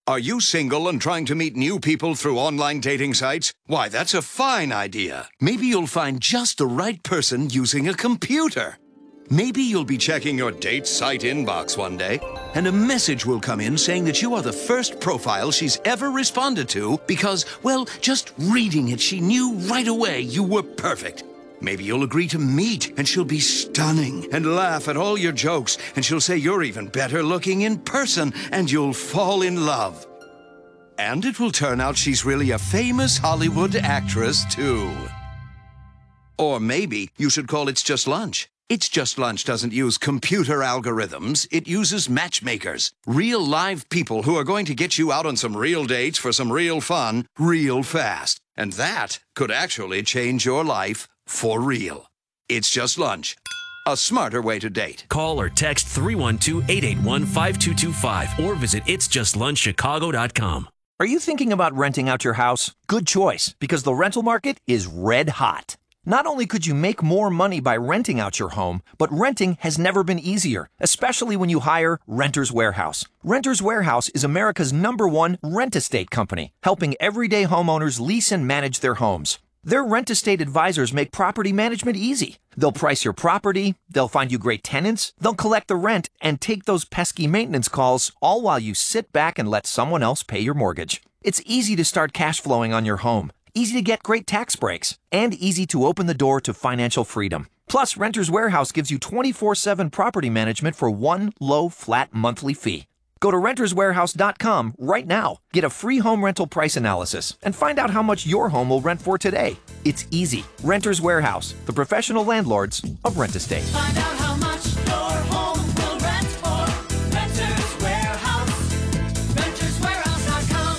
Are you single and trying to meet new people through online dating sites? Why, that's a fine idea. Maybe you'll find just the right person using a computer. Maybe you'll be checking your date site inbox one day, and a message will come in saying that you are the first profile she's ever responded to because, well, just reading it, she knew right away you were perfect. Maybe you'll agree to meet, and she'll be stunning and laugh at all your jokes, and she'll say you're even better looking in person, and you'll fall in love. And it will turn out she's really a famous Hollywood actress, too. Or maybe you should call It's Just Lunch. It's Just Lunch doesn't use computer algorithms. It uses matchmakers. Real live people who are going to get you out on some real dates for some real fun, real fast. And that could actually change your life for real. It's Just Lunch. A smarter way to date. Call or text 312-881-5225 or visit itsjustlunchchicago.com. Are you thinking about renting out your house? Good choice, because the rental market is red hot. Not only could you make more money by renting out your home, but renting has never been easier, especially when you hire Renters Warehouse. Renters Warehouse is America's #1 rent-estate company, helping everyday homeowners lease and manage their homes. Their rent-estate advisors make property management easy. They'll price your property, they'll find you great tenants, they'll collect the rent, and take those pesky maintenance calls, all while you sit back and let someone else pay your mortgage. It's easy to start cash flowing on your home, easy to get great tax breaks, and easy to open the door to financial freedom. Plus, Renters Warehouse gives you 24/7 property management for one low, flat monthly fee. Go to renterswarehouse.com right now. Get a free home rental price analysis and find out how much your home will rent for today. It's easy. Renters Warehouse, the professional landlords of rent estate. Find out how much your home will rent for. Renters Warehouse. Renterswarehouse.com.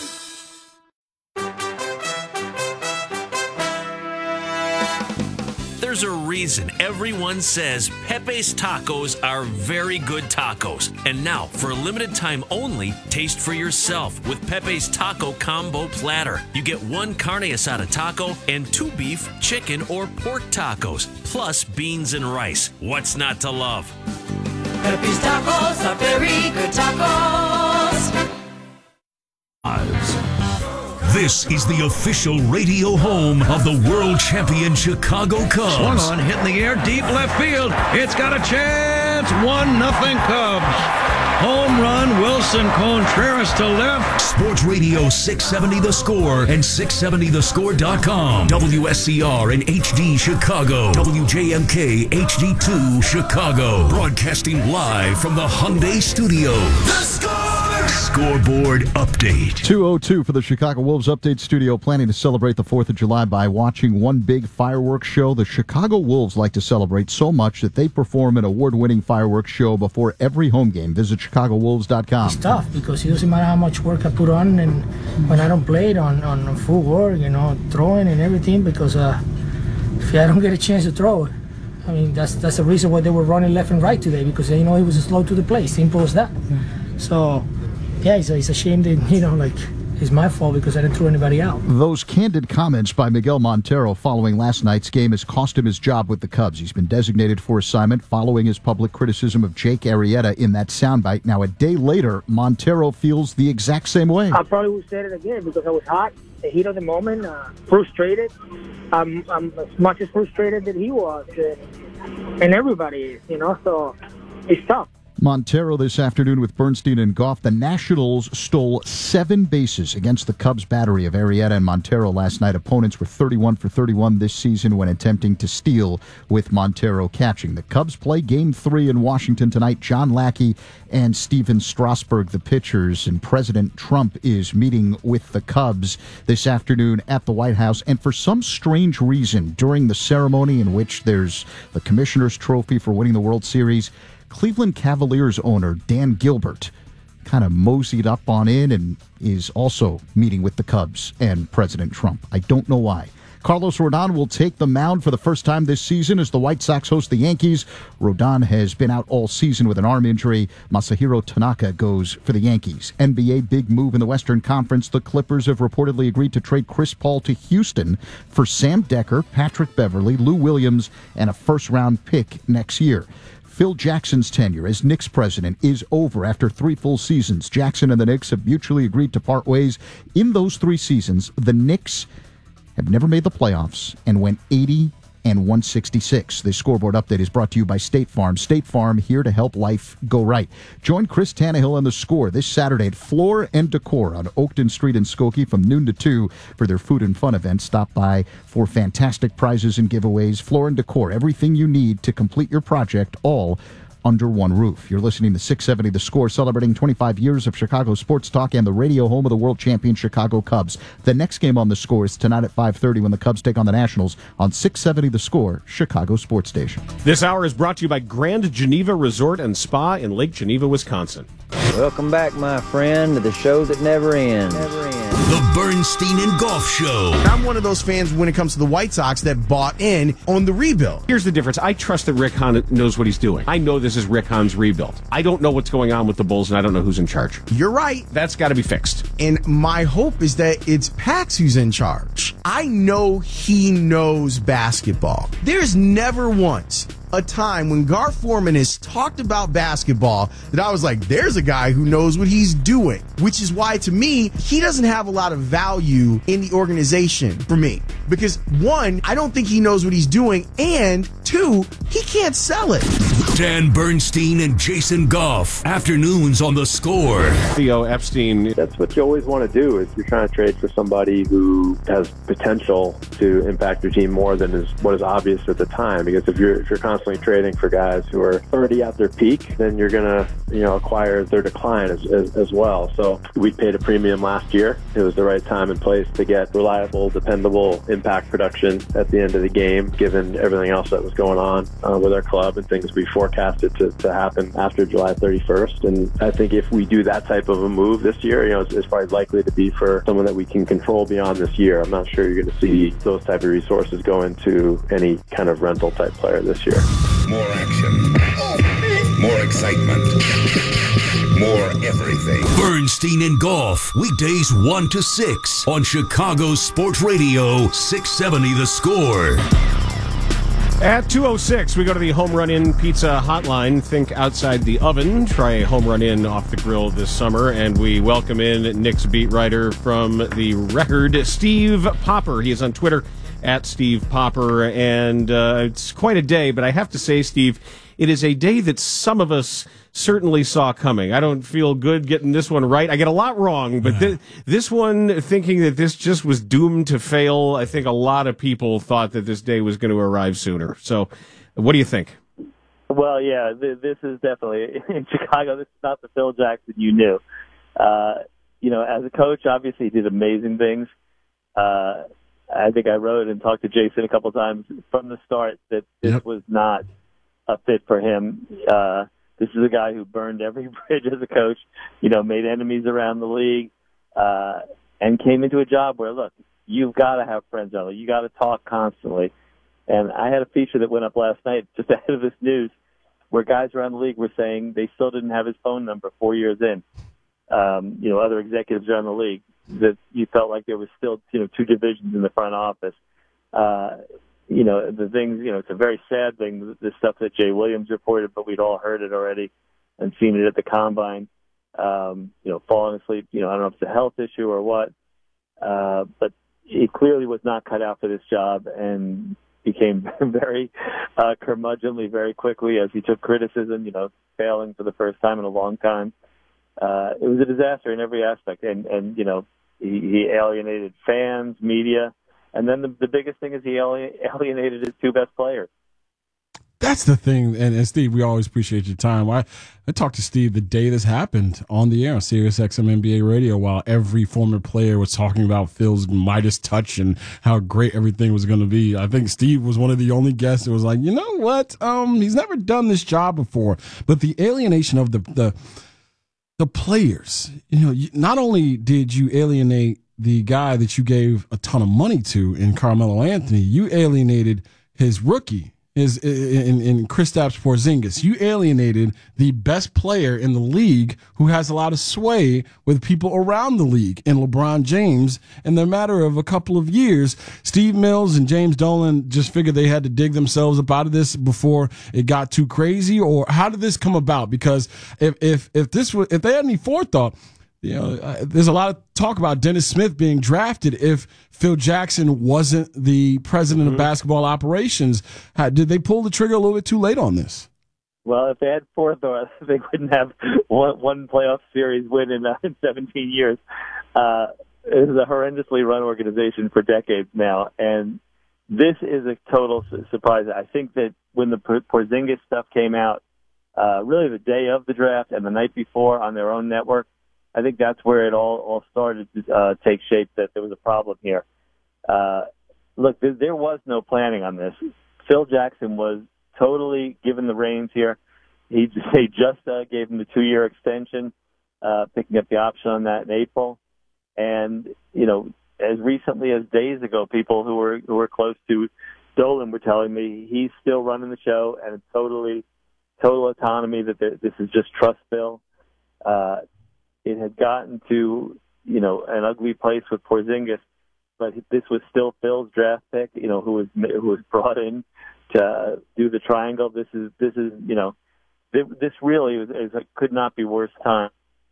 There's a reason everyone says Pepe's Tacos are very good tacos. And now, for a limited time only, taste for yourself with Pepe's Taco Combo Platter. You get 1 carne asada taco and 2 beef, chicken, or pork tacos, plus beans and rice. What's not to love? Pepe's Tacos are very good tacos. This is the official radio home of the world champion Chicago Cubs. Swung on, hit in the air, deep left field. It's got a chance. 1-0 Cubs. Home run, Wilson Contreras to left. Sports Radio 670 The Score and 670thescore.com. WSCR and HD Chicago. WJMK HD2 Chicago. Broadcasting live from the Hyundai Studios. The Score! Scoreboard update. 2:02 for the Chicago Wolves Update Studio, planning to celebrate the 4th of July by watching one big fireworks show. The Chicago Wolves like to celebrate so much that they perform an award-winning fireworks show before every home game. Visit ChicagoWolves.com. It's tough because it doesn't matter how much work I put on, and when I don't play it on full work, throwing and everything, because if I don't get a chance to throw it, I mean, that's the reason why they were running left and right today, because it was slow to the plate. Simple as that. So, yeah, it's a shame that, it's my fault because I didn't throw anybody out. Those candid comments by Miguel Montero following last night's game has cost him his job with the Cubs. He's been designated for assignment following his public criticism of Jake Arrieta in that soundbite. Now, a day later, Montero feels the exact same way. I probably would say it again because I was hot, the heat of the moment, frustrated. I'm as much as frustrated that he was, and everybody is, so it's tough. Montero this afternoon with Bernstein and Goff. The Nationals stole 7 bases against the Cubs' battery of Arrieta and Montero last night. Opponents were 31 for 31 this season when attempting to steal, with Montero catching. The Cubs play Game 3 in Washington tonight. John Lackey and Steven Strasburg, the pitchers, and President Trump is meeting with the Cubs this afternoon at the White House. And for some strange reason, during the ceremony in which there's the Commissioner's Trophy for winning the World Series, Cleveland Cavaliers owner Dan Gilbert kind of moseyed up on in and is also meeting with the Cubs and President Trump. I don't know why. Carlos Rodon will take the mound for the first time this season as the White Sox host the Yankees. Rodon has been out all season with an arm injury. Masahiro Tanaka goes for the Yankees. NBA big move in the Western Conference. The Clippers have reportedly agreed to trade Chris Paul to Houston for Sam Decker, Patrick Beverley, Lou Williams, and a first-round pick next year. Phil Jackson's tenure as Knicks president is over after 3 full seasons. Jackson and the Knicks have mutually agreed to part ways. In those 3 seasons, the Knicks have never made the playoffs and went 80-166. This scoreboard update is brought to you by State Farm. State Farm, here to help life go right. Join Chris Tannehill on The Score this Saturday at Floor and Decor on Oakton Street in Skokie from noon to 2 for their food and fun event. Stop by for fantastic prizes and giveaways. Floor and Decor, everything you need to complete your project, all under one roof. You're listening to 670 The Score, celebrating 25 years of Chicago sports talk and the radio home of the world champion Chicago Cubs. The next game on The Score is tonight at 5:30 when the Cubs take on the Nationals on 670 The Score, Chicago sports station. This hour is brought to you by Grand Geneva Resort and Spa in Lake Geneva, Wisconsin. Welcome back, my friend, to the show that never ends. The Bernstein and Golf Show. I'm one of those fans when it comes to the White Sox that bought in on the rebuild. Here's the difference. I trust that Rick Hahn knows what he's doing. I know this is Rick Hahn's rebuild. I don't know what's going on with the Bulls, and I don't know who's in charge. You're right. That's got to be fixed. And my hope is that it's Pax who's in charge. I know he knows basketball. There's never once a time when Gar Forman has talked about basketball that I was like, there's a guy who knows what he's doing, which is why, to me, he doesn't have a lot of value in the organization for me. Because, 1, I don't think he knows what he's doing, and 2, he can't sell it. Dan Bernstein and Jason Goff. Afternoons on The Score. Theo Epstein. That's what you always want to do is you're trying to trade for somebody who has potential to impact your team more than what is obvious at the time. Because if you're constantly trading for guys who are already at their peak, then you're going to acquire their decline as well. So we paid a premium last year. It was the right time and place to get reliable, dependable impact production at the end of the game, given everything else that was going on with our club and things we forecasted to happen after July 31st. And I think if we do that type of a move this year, it's probably likely to be for someone that we can control beyond this year. I'm not sure you're going to see those type of resources go into any kind of rental type player this year. More action, more excitement, more everything. Bernstein and Golf, weekdays 1 to 6 on Chicago Sports Radio 670 The Score. At 2:06, we go to the Home Run In Pizza Hotline. Think outside the oven. Try a Home Run In off the grill this summer. And we welcome in Knicks beat writer from The Record, Steve Popper. He is on Twitter at Steve Popper. And it's quite a day, but I have to say, Steve, it is a day that some of us certainly saw coming. I don't feel good getting this one right. I get a lot wrong, but this one, thinking that this just was doomed to fail, I think a lot of people thought that this day was going to arrive sooner. So what do you think? Well, yeah, this is definitely, in Chicago, this is not the Phil Jackson you knew. As a coach, obviously he did amazing things. I think I wrote and talked to Jason a couple of times from the start that this was not a fit for him. This is a guy who burned every bridge as a coach, made enemies around the league, and came into a job where, look, you've got to have friends on it. You got to talk constantly. And I had a feature that went up last night just ahead of this news where guys around the league were saying they still didn't have his phone number 4 years in. Other executives around the league, that you felt like there was still, 2 divisions in the front office. The things, it's a very sad thing, the stuff that Jay Williams reported, but we'd all heard it already and seen it at the Combine. Falling asleep, I don't know if it's a health issue or what, but he clearly was not cut out for this job and became very curmudgeonly very quickly as he took criticism, failing for the first time in a long time. It was a disaster in every aspect, and he alienated fans, media, and then the biggest thing is he alienated his 2 best players. That's the thing, and Steve, we always appreciate your time. I talked to Steve the day this happened on the air on Sirius XM NBA radio while every former player was talking about Phil's Midas touch and how great everything was going to be. I think Steve was one of the only guests that was like, you know what, he's never done this job before. But the alienation of the players, not only did you alienate the guy that you gave a ton of money to in Carmelo Anthony, you alienated his rookie is in Kristaps Porzingis. You alienated the best player in the league who has a lot of sway with people around the league in LeBron James. In the matter of a couple of years, Steve Mills and James Dolan just figured they had to dig themselves up out of this before it got too crazy. Or how did this come about? Because if they had any forethought, there's a lot of talk about Dennis Smith being drafted if Phil Jackson wasn't the president of basketball operations. Did they pull the trigger a little bit too late on this? Well, if they had forethought, they wouldn't have one playoff series win in 17 years. It is a horrendously run organization for decades now, and this is a total surprise. I think that when the Porzingis stuff came out, really the day of the draft and the night before on their own network, I think that's where it all started to take shape, that there was a problem here. Look, there was no planning on this. Phil Jackson was totally given the reins here. They just gave him the 2-year extension, picking up the option on that in April. And, as recently as days ago, people who were close to Dolan were telling me he's still running the show and total autonomy, that this is just trust Phil. It had gotten to, an ugly place with Porzingis, but this was still Phil's draft pick, who was brought in to do the triangle. This really could not be worse time.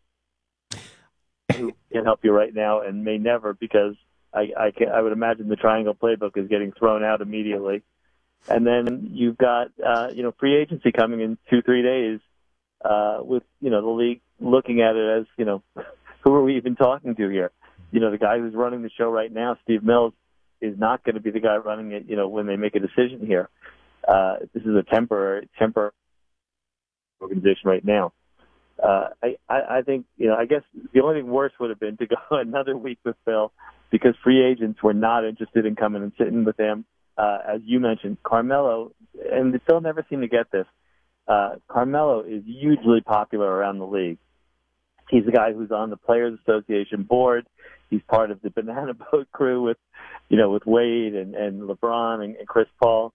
Who can help you right now and may never, because I would imagine the triangle playbook is getting thrown out immediately. And then you've got, free agency coming in 2-3 days, with, the league looking at it as, who are we even talking to here? The guy who's running the show right now, Steve Mills, is not going to be the guy running it, when they make a decision here. This is a temporary organization right now. I think, I guess the only thing worse would have been to go another week with Phil, because free agents were not interested in coming and sitting with him. As you mentioned, Carmelo, and Phil never seemed to get this. Carmelo is hugely popular around the league. He's the guy who's on the Players Association board. He's part of the Banana Boat crew with Wade and LeBron and Chris Paul.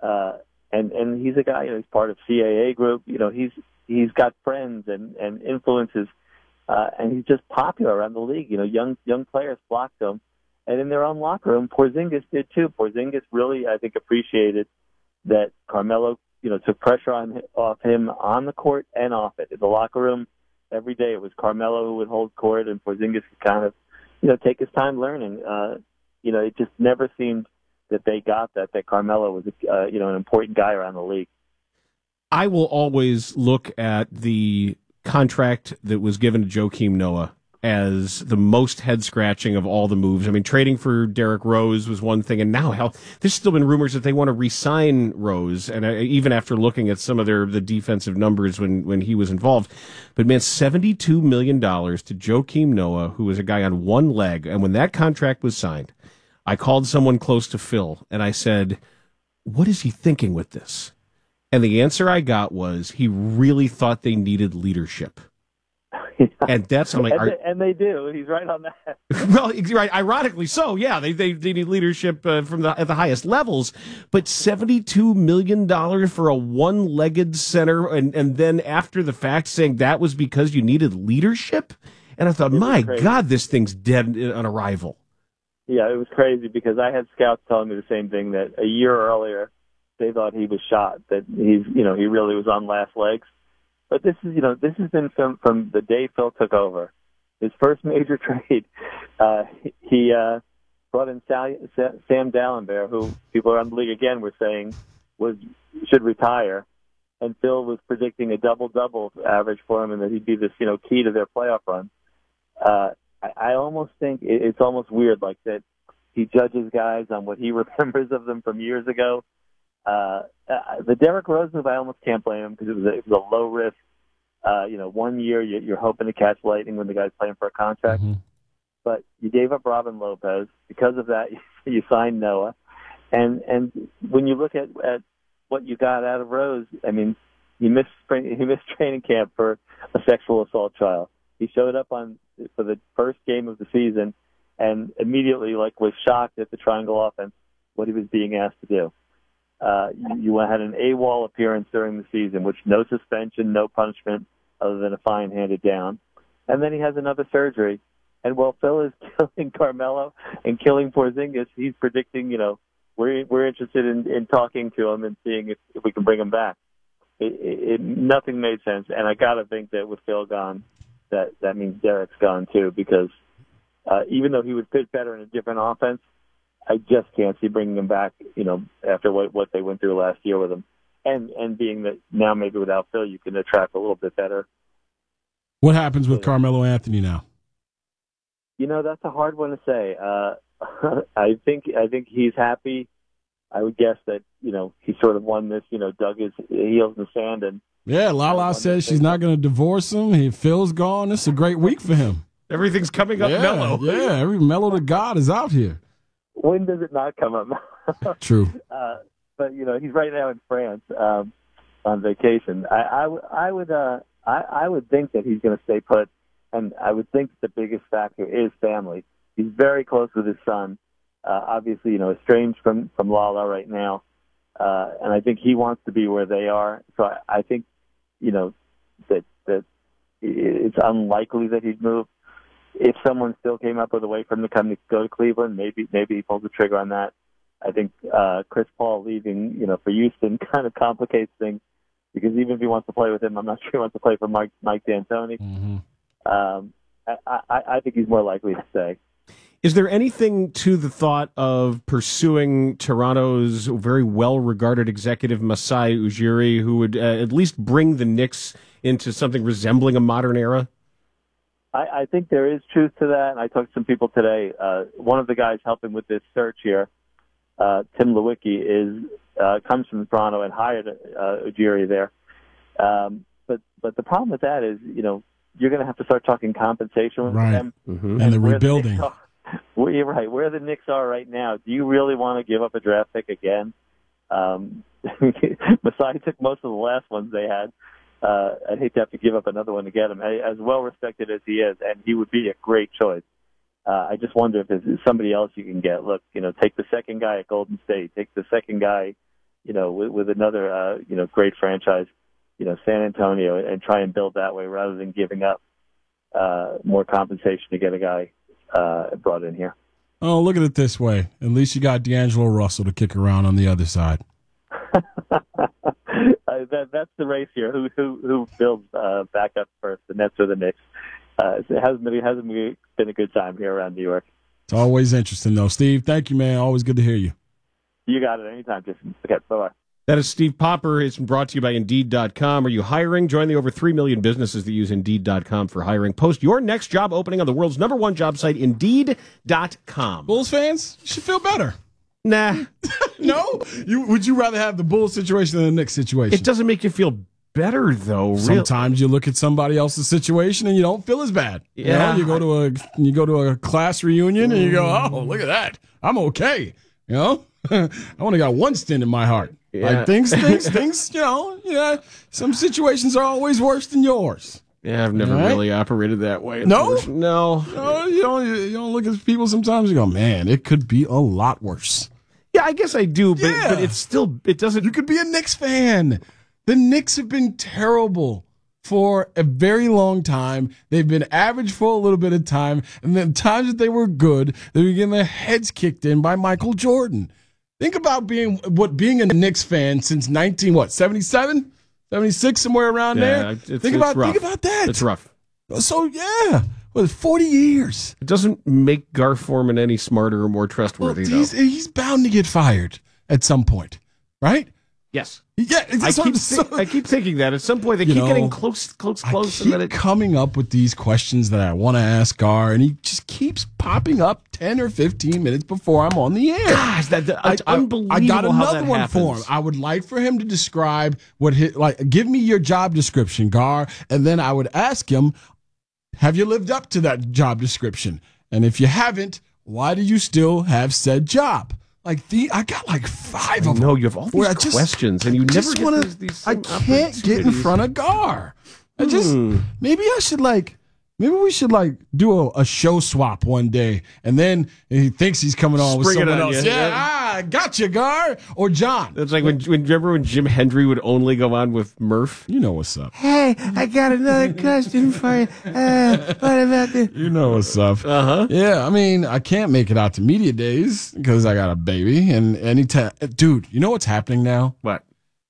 And he's a guy, he's part of CAA group. He's got friends and influences, and he's just popular around the league. Young players flock to him. And in their own locker room, Porzingis did too. Porzingis really, I think, appreciated that Carmelo, took pressure off him on the court and off it. In the locker room, every day it was Carmelo who would hold court, and Porzingis could kind of, take his time learning. It just never seemed that they got that Carmelo was, an important guy around the league. I will always look at the contract that was given to Joakim Noah as the most head-scratching of all the moves. I mean, trading for Derrick Rose was one thing, and now, there's still been rumors that they want to re-sign Rose, and even after looking at some of the defensive numbers when he was involved. But, man, $72 million to Joakim Noah, who was a guy on one leg, and when that contract was signed, I called someone close to Phil, and I said, what is he thinking with this? And the answer I got was he really thought they needed leadership. And that's I'm like, and they do. He's right on that. Well, right. Ironically, so yeah, they need leadership at the highest levels. But $72 million for a one-legged center, and then after the fact saying that was because you needed leadership. And I thought, my God, this thing's dead on arrival. Yeah, it was crazy because I had scouts telling me the same thing, that a year earlier they thought he was shot, that he really was on last legs. But this has been from the day Phil took over. His first major trade, he brought in Sam Dalembert, who people around the league again were saying should retire, and Phil was predicting a double-double average for him, and that he'd be this key to their playoff run. I almost think it's almost weird, like that he judges guys on what he remembers of them from years ago. The Derrick Rose move, I almost can't blame him, because it was a low risk. 1 year you're hoping to catch lightning when the guy's playing for a contract, but you gave up Robin Lopez. Because of that, you signed Noah, and when you look at what you got out of Rose, I mean, he missed training camp for a sexual assault trial. He showed up for the first game of the season, and immediately was shocked at the triangle offense, what he was being asked to do. You had an AWOL appearance during the season, which no suspension, no punishment other than a fine handed down. And then he has another surgery. And while Phil is killing Carmelo and killing Porzingis, he's predicting, we're interested in talking to him and seeing if we can bring him back. Nothing made sense. And I got to think that with Phil gone, that means Derek's gone too, because even though he would fit better in a different offense, I just can't see bringing him back, after what they went through last year with him. And being that now maybe without Phil you can attract a little bit better. What happens with Carmelo Anthony now? That's a hard one to say. I think he's happy. I would guess that, he sort of won this, dug his heels in the sand. And yeah, Lala says she's not going to divorce him. Phil's gone. It's a great week for him. Everything's coming up mellow. Yeah, every mellow to God is out here. When does it not come up? True. But, he's right now in France on vacation. I would think that he's going to stay put, and I would think the biggest factor is family. He's very close with his son. Obviously, estranged from Lala right now. And I think he wants to be where they are. So I think, that it's unlikely that he'd move. If someone still came up with a way for him to go to Cleveland, maybe he pulls the trigger on that. I think Chris Paul leaving, for Houston kind of complicates things, because even if he wants to play with him, I'm not sure he wants to play for Mike D'Antoni. Mm-hmm. I think he's more likely to stay. Is there anything to the thought of pursuing Toronto's very well-regarded executive Masai Ujiri, who would at least bring the Knicks into something resembling a modern era? I think there is truth to that. And I talked to some people today. One of the guys helping with this search here, Tim Lewicki, comes from Toronto and hired Ujiri there. But the problem with that is, you're going to have to start talking compensation with them. Mm-hmm. And the rebuilding. You're right. Where the Knicks are right now, do you really want to give up a draft pick again? Masai took most of the last ones they had. I'd hate to have to give up another one to get him, as well-respected as he is, and he would be a great choice. I just wonder if there's somebody else you can get. Look, take the second guy at Golden State. Take the second guy, with another, great franchise, San Antonio, and try and build that way rather than giving up more compensation to get a guy brought in here. Oh, look at it this way. At least you got D'Angelo Russell to kick around on the other side. That's the race here. Who builds back up first, the Nets or the Knicks? It hasn't been a good time here around New York. It's always interesting, though. Steve, thank you, man. Always good to hear you. You got it anytime, Jason. Okay, bye-bye. That is Steve Popper. It's brought to you by Indeed.com. Are you hiring? Join the over 3 million businesses that use Indeed.com for hiring. Post your next job opening on the world's #1 job site, Indeed.com. Bulls fans, you should feel better. Nah. No? Would you rather have the Bulls situation than the Knicks situation? It doesn't make you feel better, though. Sometimes you look at somebody else's situation and you don't feel as bad. Yeah. You go to a class reunion and you go, oh, look at that. I'm okay. I only got one stint in my heart. Yeah. Like things, some situations are always worse than yours. Yeah, I've never really operated that way. No? No. You don't look at people sometimes and go, man, it could be a lot worse. Yeah, I guess I do, but it's still, it doesn't. You could be a Knicks fan. The Knicks have been terrible for a very long time. They've been average for a little bit of time, and then times that they were good, they were getting their heads kicked in by Michael Jordan. Think about being a Knicks fan since 77, 76, somewhere around there. Think about that. It's rough. So 40 years. It doesn't make Gar Forman any smarter or more trustworthy. Well, he's bound to get fired at some point, right? Yes. Yeah, I keep thinking that at some point they keep getting close. I keep coming up with these questions that I want to ask Gar, and he just keeps popping up 10 or 15 minutes before I'm on the air. Gosh, that's unbelievable. I got how another that one happens. for him. I would like for him to describe give me your job description, Gar, and then I would ask him, have you lived up to that job description? And if you haven't, why do you still have said job? I got 5 of them. No, you have all these questions, and you never get these I can't get in front of Gar. Maybe we should do a show swap one day, and then he thinks he's coming on with Spring it someone on else. you. Yeah, I got you, Gar. Or John. It's like remember when Jim Hendry would only go on with Murph? You know what's up. Hey, I got another question for you. What about this? You know what's up. Yeah, I mean, I can't make it out to media days because I got a baby. And anytime, dude, you know what's happening now? What?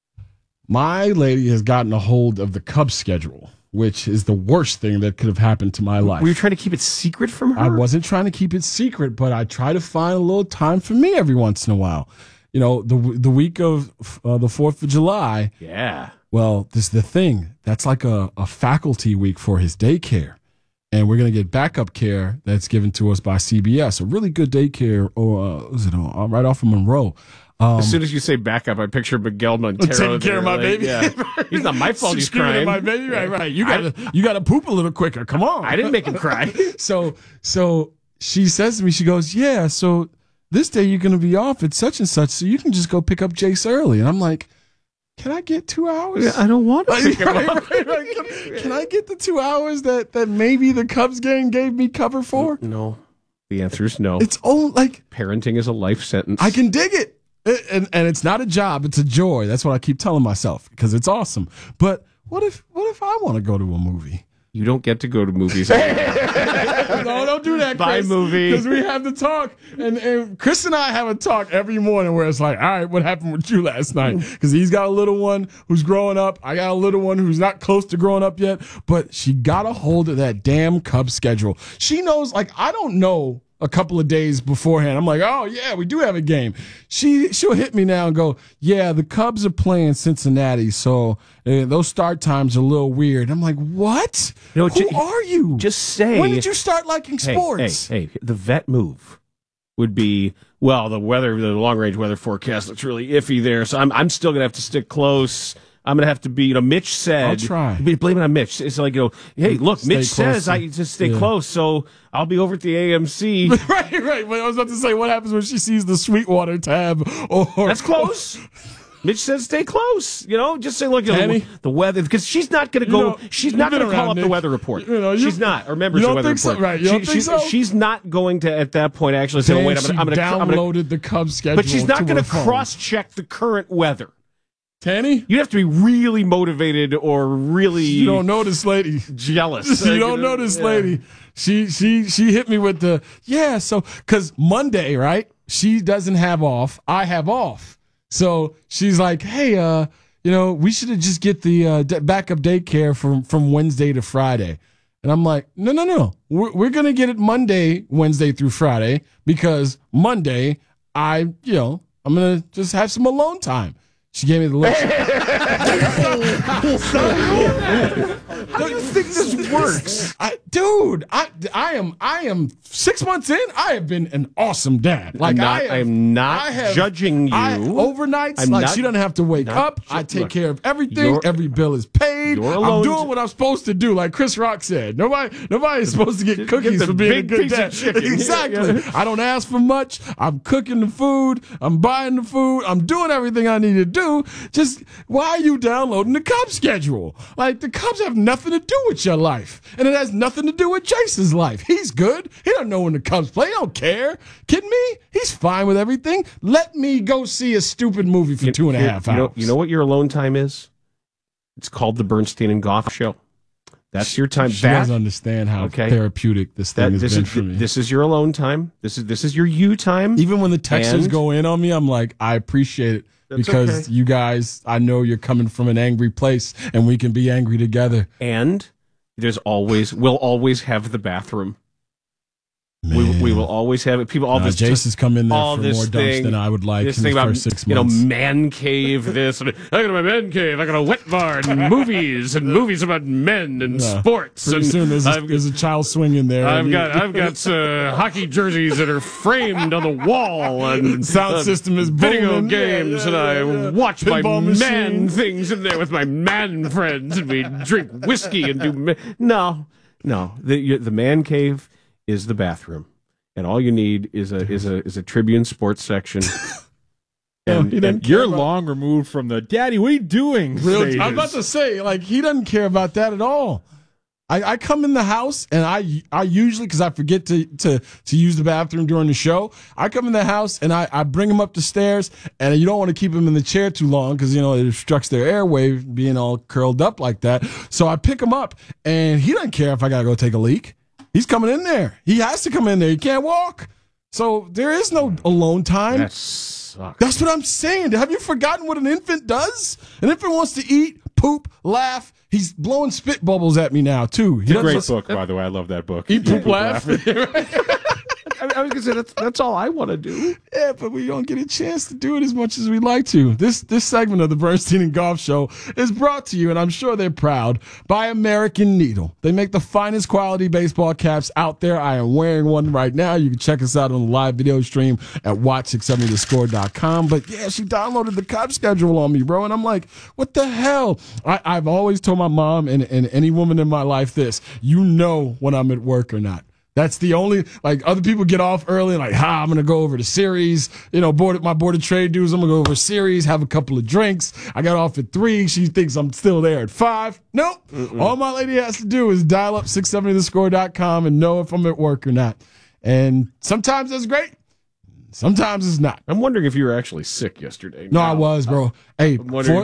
My lady has gotten a hold of the Cubs schedule, which is the worst thing that could have happened to my life. Were you trying to keep it secret from her? I wasn't trying to keep it secret, but I try to find a little time for me every once in a while. You know, the week of the 4th of July. Yeah. Well, this is the thing. That's like a faculty week for his daycare. And we're going to get backup care that's given to us by CBS, a really good daycare right off of Monroe. As soon as you say backup, I picture Miguel Montero taking care of my baby. Yeah. He's not my fault. He's Screaming crying. at my baby. Right. You gotta poop a little quicker. Come on. I didn't make him cry. So she says to me, she goes, yeah. So this day you're gonna be off at such and such, so you can just go pick up Jace early. And I'm like, can I get 2 hours? Yeah, I don't want to pick him up. Can I get the 2 hours that maybe the Cubs game gave me cover for? No. The answer is no. It's all like parenting is a life sentence. I can dig it. And it's not a job, it's a joy. That's what I keep telling myself because it's awesome. But what if I want to go to a movie? You don't get to go to movies. No, don't do that, Chris. Bye, movie. Because we have to talk. And Chris and I have a talk every morning where it's like, all right, what happened with you last night? Because he's got a little one who's growing up. I got a little one who's not close to growing up yet. But she got a hold of that damn Cubs schedule. She knows, like, I don't know a couple of days beforehand. I'm like, oh, yeah, we do have a game. She'll hit me now and go, yeah, the Cubs are playing Cincinnati, so those start times are a little weird. I'm like, what? Who are you? Just say. When did you start liking sports? Hey, the vet move would be, well, the long-range weather forecast looks really iffy there, so I'm still going to have to stick close. I'm going to have to be, Mitch said. I'll try. Blame it on Mitch. It's like, hey, look, Stay Mitch close. says I just stay close, so I'll be over at the AMC. Right. But I was about to say, what happens when she sees the Sweetwater tab? That's close. Mitch says stay close. Just say, look, the weather, because she's not going to go. She's not going to call up the weather report. She's not, or members of the weather report. So, right? You don't think so? She's not going to at that point actually say, wait, I'm going to downloaded the Cubs schedule, but she's not going to cross-check the current weather. Tanny? You'd have to be really motivated or really. You don't know this lady. Jealous. You don't know this lady. She hit me with the, so, because Monday, right? She doesn't have off. I have off. So she's like, hey, we should have just get the backup daycare from Wednesday to Friday. And I'm like, no. We're going to get it Monday, Wednesday through Friday, because Monday, I'm going to just have some alone time. She gave me the list. How do you think this works? I am 6 months in. I have been an awesome dad. Like I'm not judging you. Overnights, she doesn't have to wake up. I take care of everything. Every bill is paid. I'm doing what I'm supposed to do. Like Chris Rock said, nobody is supposed to get cookies for being a good dad. Exactly. I don't ask for much. I'm cooking the food. I'm buying the food. I'm doing everything I need to do. Just why are you downloading the Cubs schedule? Like the Cubs have nothing to do with your life, and it has nothing to do with Jason's life. He's good. He don't know when the Cubs play. He don't care. Kidding me? He's fine with everything. Let me go see a stupid movie for 2.5 hours. You know what your alone time is? It's called the Bernstein and Goff Show. That's your time. She doesn't understand how therapeutic this thing has been for me. This is your alone time. This is your you time. Even when the texters go in on me, I'm like, I appreciate it. Because you guys, I know you're coming from an angry place, and we can be angry together. And we'll always have the bathroom. We will always have it. People, Jason's come in there for more dumps than I would like in the first 6 months. Man cave this. I got my man cave. I got a wet bar and movies about men and sports. Pretty soon there's a child swing in there. I've got hockey jerseys that are framed on the wall, and sound system is video booming. games, and I watch Pinball my machine. man things in there with my man friends, and we drink whiskey and do. No. The man cave is the bathroom, and all you need is a Tribune sports section. And you're long removed from the "Daddy, what are you doing?" I'm about to say, like, he doesn't care about that at all. I come in the house and I usually, because I forget to use the bathroom during the show, I come in the house and I bring him up the stairs, and you don't want to keep him in the chair too long because, it obstructs their airway being all curled up like that. So I pick him up, and he doesn't care if I got to go take a leak. He's coming in there. He has to come in there. He can't walk. So there is no alone time. That sucks. That's what I'm saying. Have you forgotten what an infant does? An infant wants to eat, poop, laugh. He's blowing spit bubbles at me now, too. It's a great book, by the way. I love that book. Eat, poop, laugh. I was going to say, that's all I want to do. Yeah, but we don't get a chance to do it as much as we'd like to. This segment of the Bernstein and Goff Show is brought to you, and I'm sure they're proud, by American Needle. They make the finest quality baseball caps out there. I am wearing one right now. You can check us out on the live video stream at watch670thescore.com. But yeah, she downloaded the Cubs schedule on me, bro, and I'm like, what the hell? I've always told my mom and any woman in my life this: you know when I'm at work or not. That's the only, other people get off early and I'm going to go over to Series, my board of trade dues. I'm going to go over to Series, have a couple of drinks. I got off at 3. She thinks I'm still there at 5. Nope. All my lady has to do is dial up 670thescore.com and know if I'm at work or not. And sometimes that's great. Sometimes it's not. I'm wondering if you were actually sick yesterday. No, I was, bro. Hey,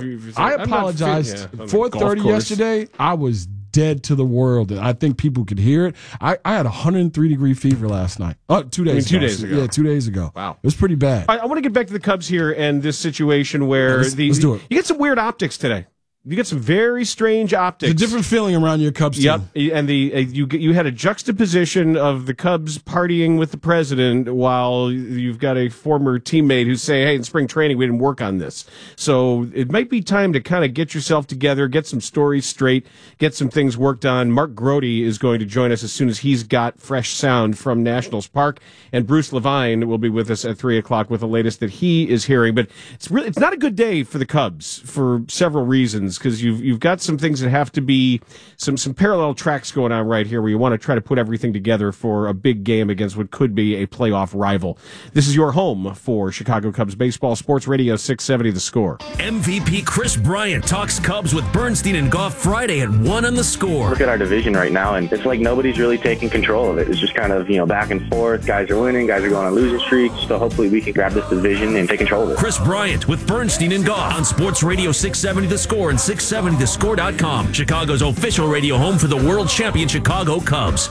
I I'm apologized. not fit, 4:30 yesterday, I was dead to the world, and I think people could hear it. I had 103-degree fever last night. 2 days ago. 2 days ago. Yeah, 2 days ago. Wow. It was pretty bad. I want to get back to the Cubs here and this situation where let's do it. You get some weird optics today. You get some very strange optics. It's a different feeling around your Cubs team. Yep, and you had a juxtaposition of the Cubs partying with the president while you've got a former teammate who's saying, hey, in spring training, we didn't work on this. So it might be time to kind of get yourself together, get some stories straight, get some things worked on. Mark Grody is going to join us as soon as he's got fresh sound from Nationals Park, and Bruce Levine will be with us at 3 o'clock with the latest that he is hearing. But it's not a good day for the Cubs for several reasons, because you've got some things that have to be some parallel tracks going on right here where you want to try to put everything together for a big game against what could be a playoff rival. This is your home for Chicago Cubs baseball. Sports Radio 670 The Score. MVP Chris Bryant talks Cubs with Bernstein and Goff Friday at 1 on The Score. Look at our division right now, and it's like nobody's really taking control of it. It's just kind of, back and forth. Guys are winning, guys are going on losing streaks, so hopefully we can grab this division and take control of it. Chris Bryant with Bernstein and Goff on Sports Radio 670 The Score and 670thescore.com, Chicago's official radio home for the world champion Chicago Cubs.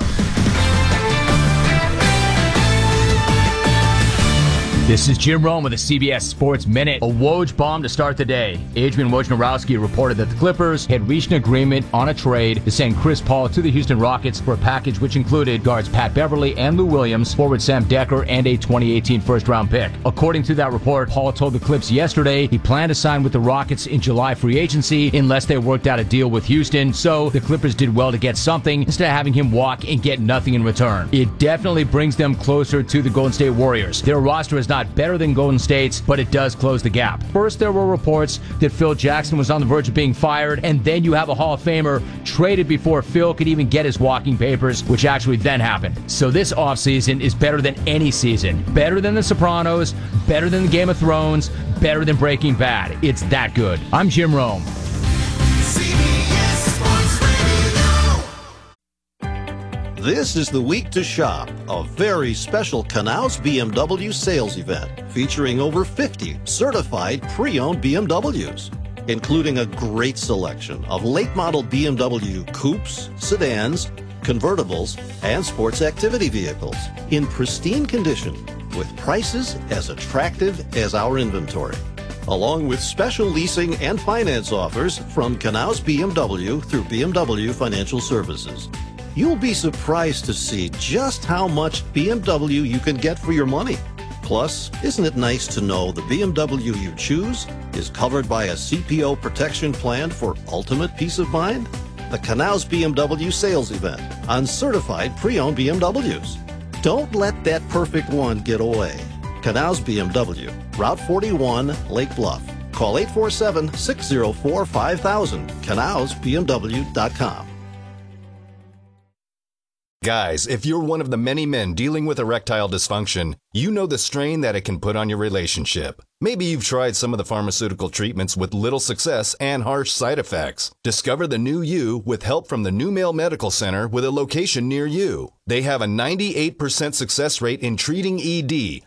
This is Jim Rome with the CBS Sports Minute. A Woj bomb to start the day. Adrian Wojnarowski reported that the Clippers had reached an agreement on a trade to send Chris Paul to the Houston Rockets for a package which included guards Pat Beverly and Lou Williams, forward Sam Decker, and a 2018 first-round pick. According to that report, Paul told the Clips yesterday he planned to sign with the Rockets in July free agency unless they worked out a deal with Houston, so the Clippers did well to get something instead of having him walk and get nothing in return. It definitely brings them closer to the Golden State Warriors. Their roster is not better than Golden State's, but it does close the gap. First, there were reports that Phil Jackson was on the verge of being fired, and then you have a Hall of Famer traded before Phil could even get his walking papers, which actually then happened. So this offseason is better than any season. Better than The Sopranos, better than the Game of Thrones, better than Breaking Bad. It's that good. I'm Jim Rome. This is the week to shop, a very special Knaus BMW sales event featuring over 50 certified pre-owned BMWs, including a great selection of late-model BMW coupes, sedans, convertibles, and sports activity vehicles in pristine condition with prices as attractive as our inventory, along with special leasing and finance offers from Knaus BMW through BMW Financial Services. You'll be surprised to see just how much BMW you can get for your money. Plus, isn't it nice to know the BMW you choose is covered by a CPO protection plan for ultimate peace of mind? The Knaus BMW sales event on certified pre-owned BMWs. Don't let that perfect one get away. Knaus BMW, Route 41, Lake Bluff. Call 847-604-5000, KnausBMW.com. Guys, if you're one of the many men dealing with erectile dysfunction, you know the strain that it can put on your relationship. Maybe you've tried some of the pharmaceutical treatments with little success and harsh side effects. Discover the new you with help from the New Mail Medical Center with a location near you. They have a 98% success rate in treating ED.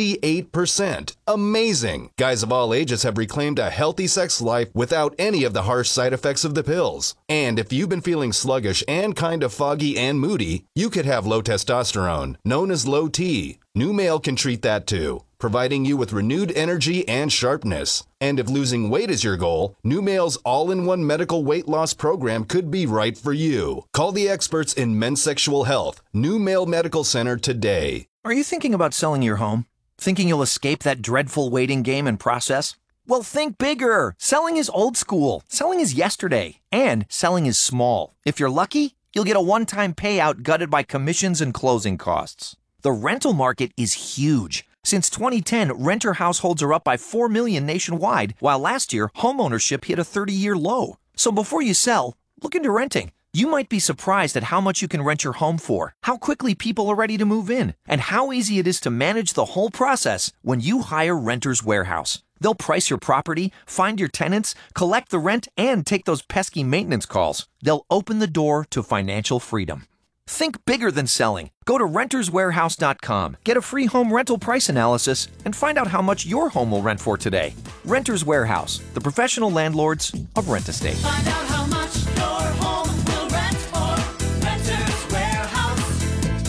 98%. Amazing. Guys of all ages have reclaimed a healthy sex life without any of the harsh side effects of the pills. And if you've been feeling sluggish and kind of foggy and moody, you could have low testosterone, known as low T. New Mail can treat that too, providing you with renewed energy and sharpness. And if losing weight is your goal, New Mail's all-in-one medical weight loss program could be right for you. Call the experts in men's sexual health, New Mail Medical Center today. Are you thinking about selling your home? Thinking you'll escape that dreadful waiting game and process? Well, think bigger. Selling is old school. Selling is yesterday. And selling is small. If you're lucky, you'll get a one-time payout gutted by commissions and closing costs. The rental market is huge. Since 2010, renter households are up by 4 million nationwide, while last year, homeownership hit a 30-year low. So before you sell, look into renting. You might be surprised at how much you can rent your home for, how quickly people are ready to move in, and how easy it is to manage the whole process when you hire Renters Warehouse. They'll price your property, find your tenants, collect the rent, and take those pesky maintenance calls. They'll open the door to financial freedom. Think bigger than selling. Go to renterswarehouse.com, get a free home rental price analysis, and find out how much your home will rent for today. Renters Warehouse, the professional landlords of Rent Estate. Find out how much your home will rent for. Renters Warehouse.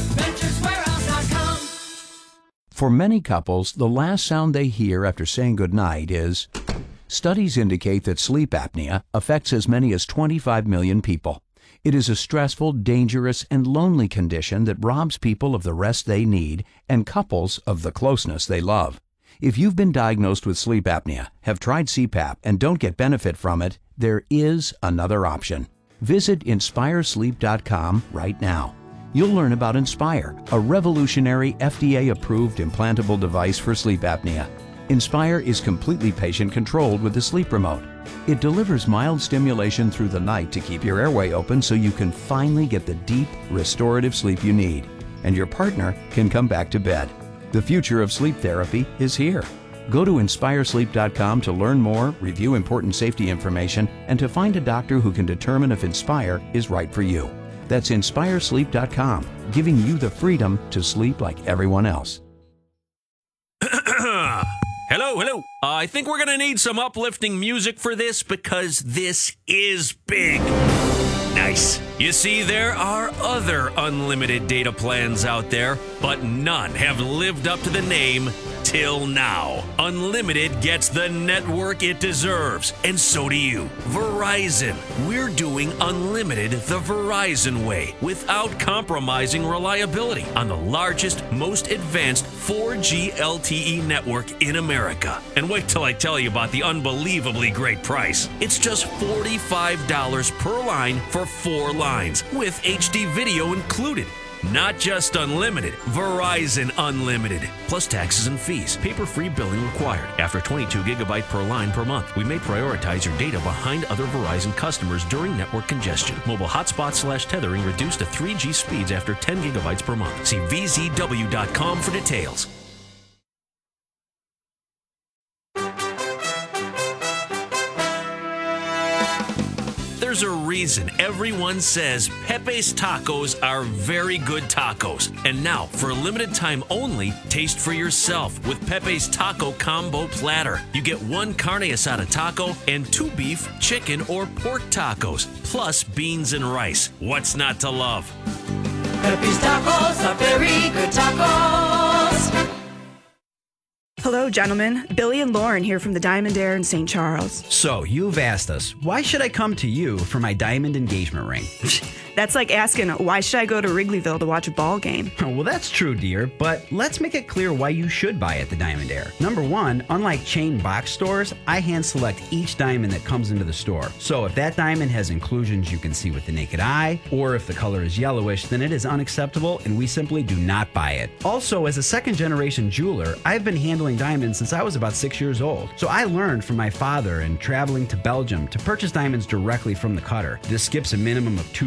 RentersWarehouse.com. For many couples, the last sound they hear after saying goodnight is... Studies indicate that sleep apnea affects as many as 25 million people. It is a stressful, dangerous, and lonely condition that robs people of the rest they need and couples of the closeness they love. If you've been diagnosed with sleep apnea, have tried CPAP, and don't get benefit from it, there is another option. Visit InspireSleep.com right now. You'll learn about Inspire, a revolutionary FDA-approved implantable device for sleep apnea. Inspire is completely patient-controlled with the sleep remote. It delivers mild stimulation through the night to keep your airway open so you can finally get the deep, restorative sleep you need. And your partner can come back to bed. The future of sleep therapy is here. Go to InspireSleep.com to learn more, review important safety information, and to find a doctor who can determine if Inspire is right for you. That's InspireSleep.com, giving you the freedom to sleep like everyone else. Hello. I think we're going to need some uplifting music for this because this is big. Nice. You see, there are other unlimited data plans out there, but none have lived up to the name till now. Unlimited gets the network it deserves, and so do you. Verizon. We're doing Unlimited the Verizon way without compromising reliability on the largest, most advanced 4G LTE network in America. And wait till I tell you about the unbelievably great price. It's just $45 per line for 4 lines with HD video included. Not just unlimited, Verizon Unlimited. Plus taxes and fees. Paper-free billing required. After 22 gigabyte per line per month, we may prioritize your data behind other Verizon customers during network congestion. Mobile hotspot/tethering reduced to 3G speeds after 10 gigabytes per month. See vzw.com for details. There's a reason everyone says Pepe's Tacos are very good tacos. And now, for a limited time only, taste for yourself with Pepe's Taco Combo Platter. You get 1 carne asada taco and 2 beef, chicken, or pork tacos, plus beans and rice. What's not to love? Pepe's Tacos are very good tacos. Hello, gentlemen. Billy and Lauren here from the Diamond Air in St. Charles. So, you've asked us, why should I come to you for my diamond engagement ring? That's like asking, why should I go to Wrigleyville to watch a ball game? Well, that's true, dear, but let's make it clear why you should buy at the Diamond Air. Number one, unlike chain box stores, I hand select each diamond that comes into the store. So if that diamond has inclusions you can see with the naked eye, or if the color is yellowish, then it is unacceptable and we simply do not buy it. Also, as a second-generation jeweler, I've been handling diamonds since I was about 6 years old. So I learned from my father and traveling to Belgium to purchase diamonds directly from the cutter. This skips a minimum of 2 middlemen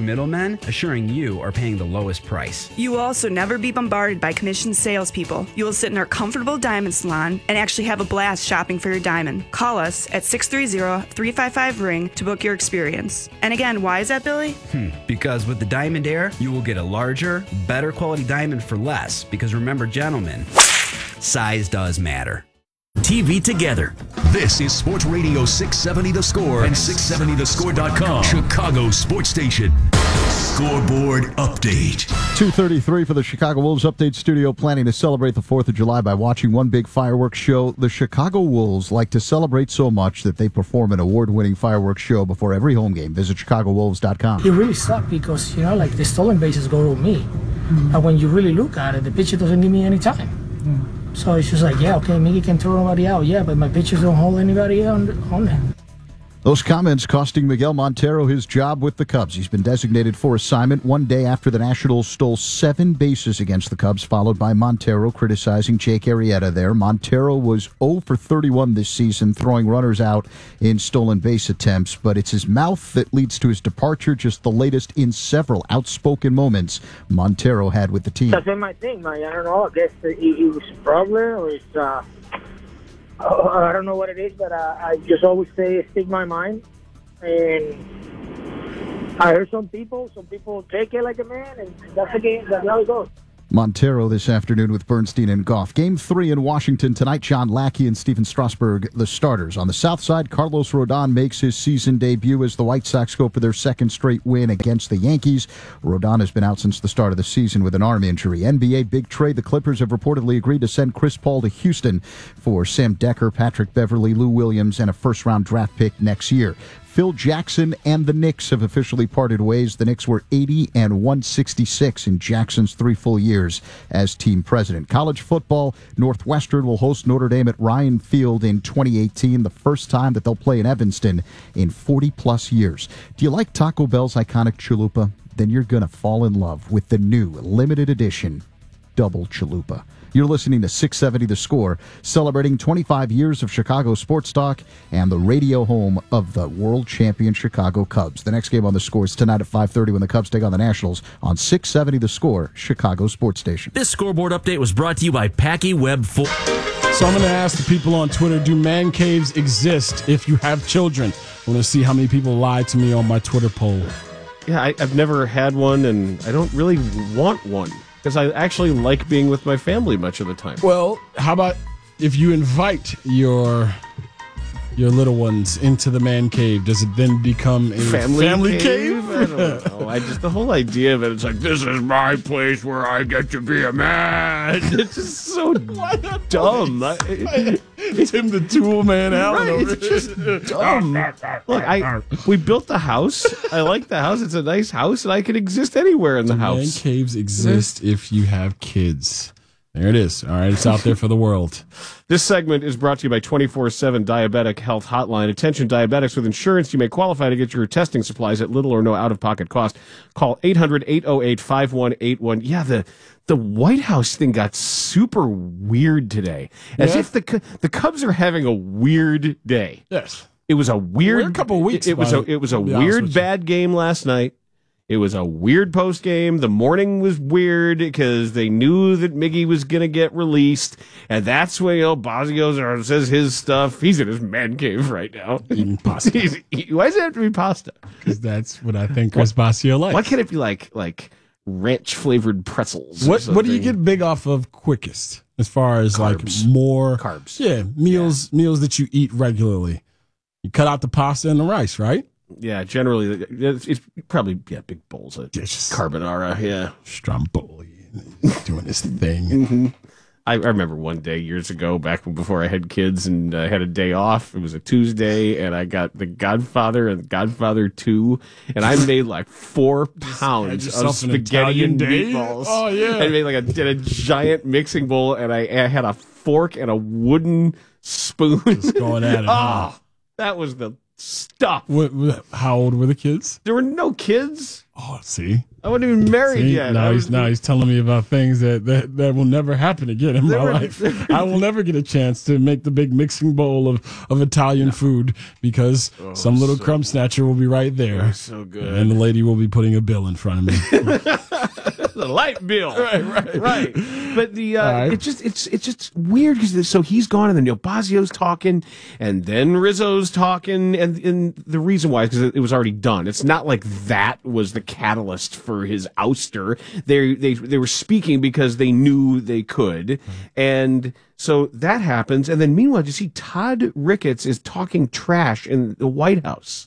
then assuring you are paying the lowest price. You will also never be bombarded by commissioned salespeople. You will sit in our comfortable diamond salon and actually have a blast shopping for your diamond. Call us at 630-355-RING to book your experience. And again, why is that, Billy? Because with the Diamond Air, you will get a larger, better quality diamond for less. Because remember, gentlemen, size does matter. TV together. This is Sports Radio 670 The Score and 670thescore.com. Chicago Sports Station. Scoreboard update. 2:33 for the Chicago Wolves Update Studio, planning to celebrate the 4th of July by watching one big fireworks show. The Chicago Wolves like to celebrate so much that they perform an award-winning fireworks show before every home game. Visit ChicagoWolves.com. It really sucked because, like the stolen bases go to me. And when you really look at it, the pitcher doesn't give me any time. So it's just like, okay, Mickey can throw nobody out, but my pitchers don't hold anybody on him. Those comments costing Miguel Montero his job with the Cubs. He's been designated for assignment one day after the Nationals stole 7 bases against the Cubs, followed by Montero criticizing Jake Arrieta there. Montero was 0 for 31 this season, throwing runners out in stolen base attempts, but it's his mouth that leads to his departure, just the latest in several outspoken moments Montero had with the team. That's been my thing, man. I don't know. I guess he was a problem, or it's, I don't know what it is, but I just always say stick my mind. And I heard some people take it like a man, and that's the game. That's how it goes. Montero this afternoon with Bernstein and Goff. Game 3 in Washington tonight. John Lackey and Stephen Strasburg, the starters. On the south side, Carlos Rodon makes his season debut as the White Sox go for their second straight win against the Yankees. Rodon has been out since the start of the season with an arm injury. NBA big trade. The Clippers have reportedly agreed to send Chris Paul to Houston for Sam Decker, Patrick Beverley, Lou Williams, and a first-round draft pick next year. Phil Jackson and the Knicks have officially parted ways. The Knicks were 80 and 166 in Jackson's 3 full years as team president. College football, Northwestern will host Notre Dame at Ryan Field in 2018, the first time that they'll play in Evanston in 40-plus years. Do you like Taco Bell's iconic chalupa? Then you're going to fall in love with the new limited edition Double Chalupa. You're listening to 670 The Score, celebrating 25 years of Chicago sports talk and the radio home of the world champion Chicago Cubs. The next game on The Score is tonight at 5:30 when the Cubs take on the Nationals on 670 The Score, Chicago sports station. This scoreboard update was brought to you by Packy Web 4. So I'm going to ask the people on Twitter, do man caves exist if you have children? I want to see how many people lied to me on my Twitter poll. Yeah, I've never had one, and I don't really want one. Because I actually like being with my family much of the time. Well, how about if you invite your little ones into the man cave? Does it then become a family cave? I don't know. The whole idea of it, it's like, this is my place where I get to be a man. It's just so dumb. It's him, the tool man, Allen. Right, it's just dumb. Look, we built the house. I like the house. It's a nice house, and I can exist anywhere in the house. Man caves exist if you have kids. There it is. All right, it's out there for the world. This segment is brought to you by 24/7 Diabetic Health Hotline. Attention diabetics with insurance. You may qualify to get your testing supplies at little or no out-of-pocket cost. Call 800-808-5181. Yeah, the White House thing got super weird today. As if the Cubs are having a weird day. Yes. It was a weird couple of weeks. It was a weird bad game last night. It was a weird post game. The morning was weird because they knew that Miggy was going to get released, and that's when Bosio says his stuff. He's in his man cave right now, eating pasta. Why does it have to be pasta? Because that's what I think Chris Bosio likes. Why can't it be like ranch flavored pretzels? What do you get big off of quickest as far as Carbs. like more Carbs? Yeah, meals that you eat regularly. You cut out the pasta and the rice, right? Yeah, generally it's probably big bowls of carbonara. Yeah, Stromboli doing his thing. Mm-hmm. I remember one day years ago, before I had kids and I had a day off. It was a Tuesday, and I got The Godfather and Godfather 2, and I made like 4 pounds of spaghetti and meatballs. Oh yeah! I made did a giant mixing bowl, and I had a fork and a wooden spoon. Just going at it. Oh, that was the stuff. How old were the kids? There were no kids. Oh, see, I wasn't even married See, yet. Now he's telling me about things that will never happen again in my life. I will never get a chance to make the big mixing bowl of Italian food because some little crumb snatcher will be right there. So good. And the lady will be putting a bill in front of me. The light bill. Right. But it's just weird because so he's gone and then Basio's talking and then Rizzo's talking and the reason why is because it was already done. It's not like that was the catalyst for his ouster. They were speaking because they knew they could, and so that happens. And then meanwhile, you see Todd Ricketts is talking trash in the White House.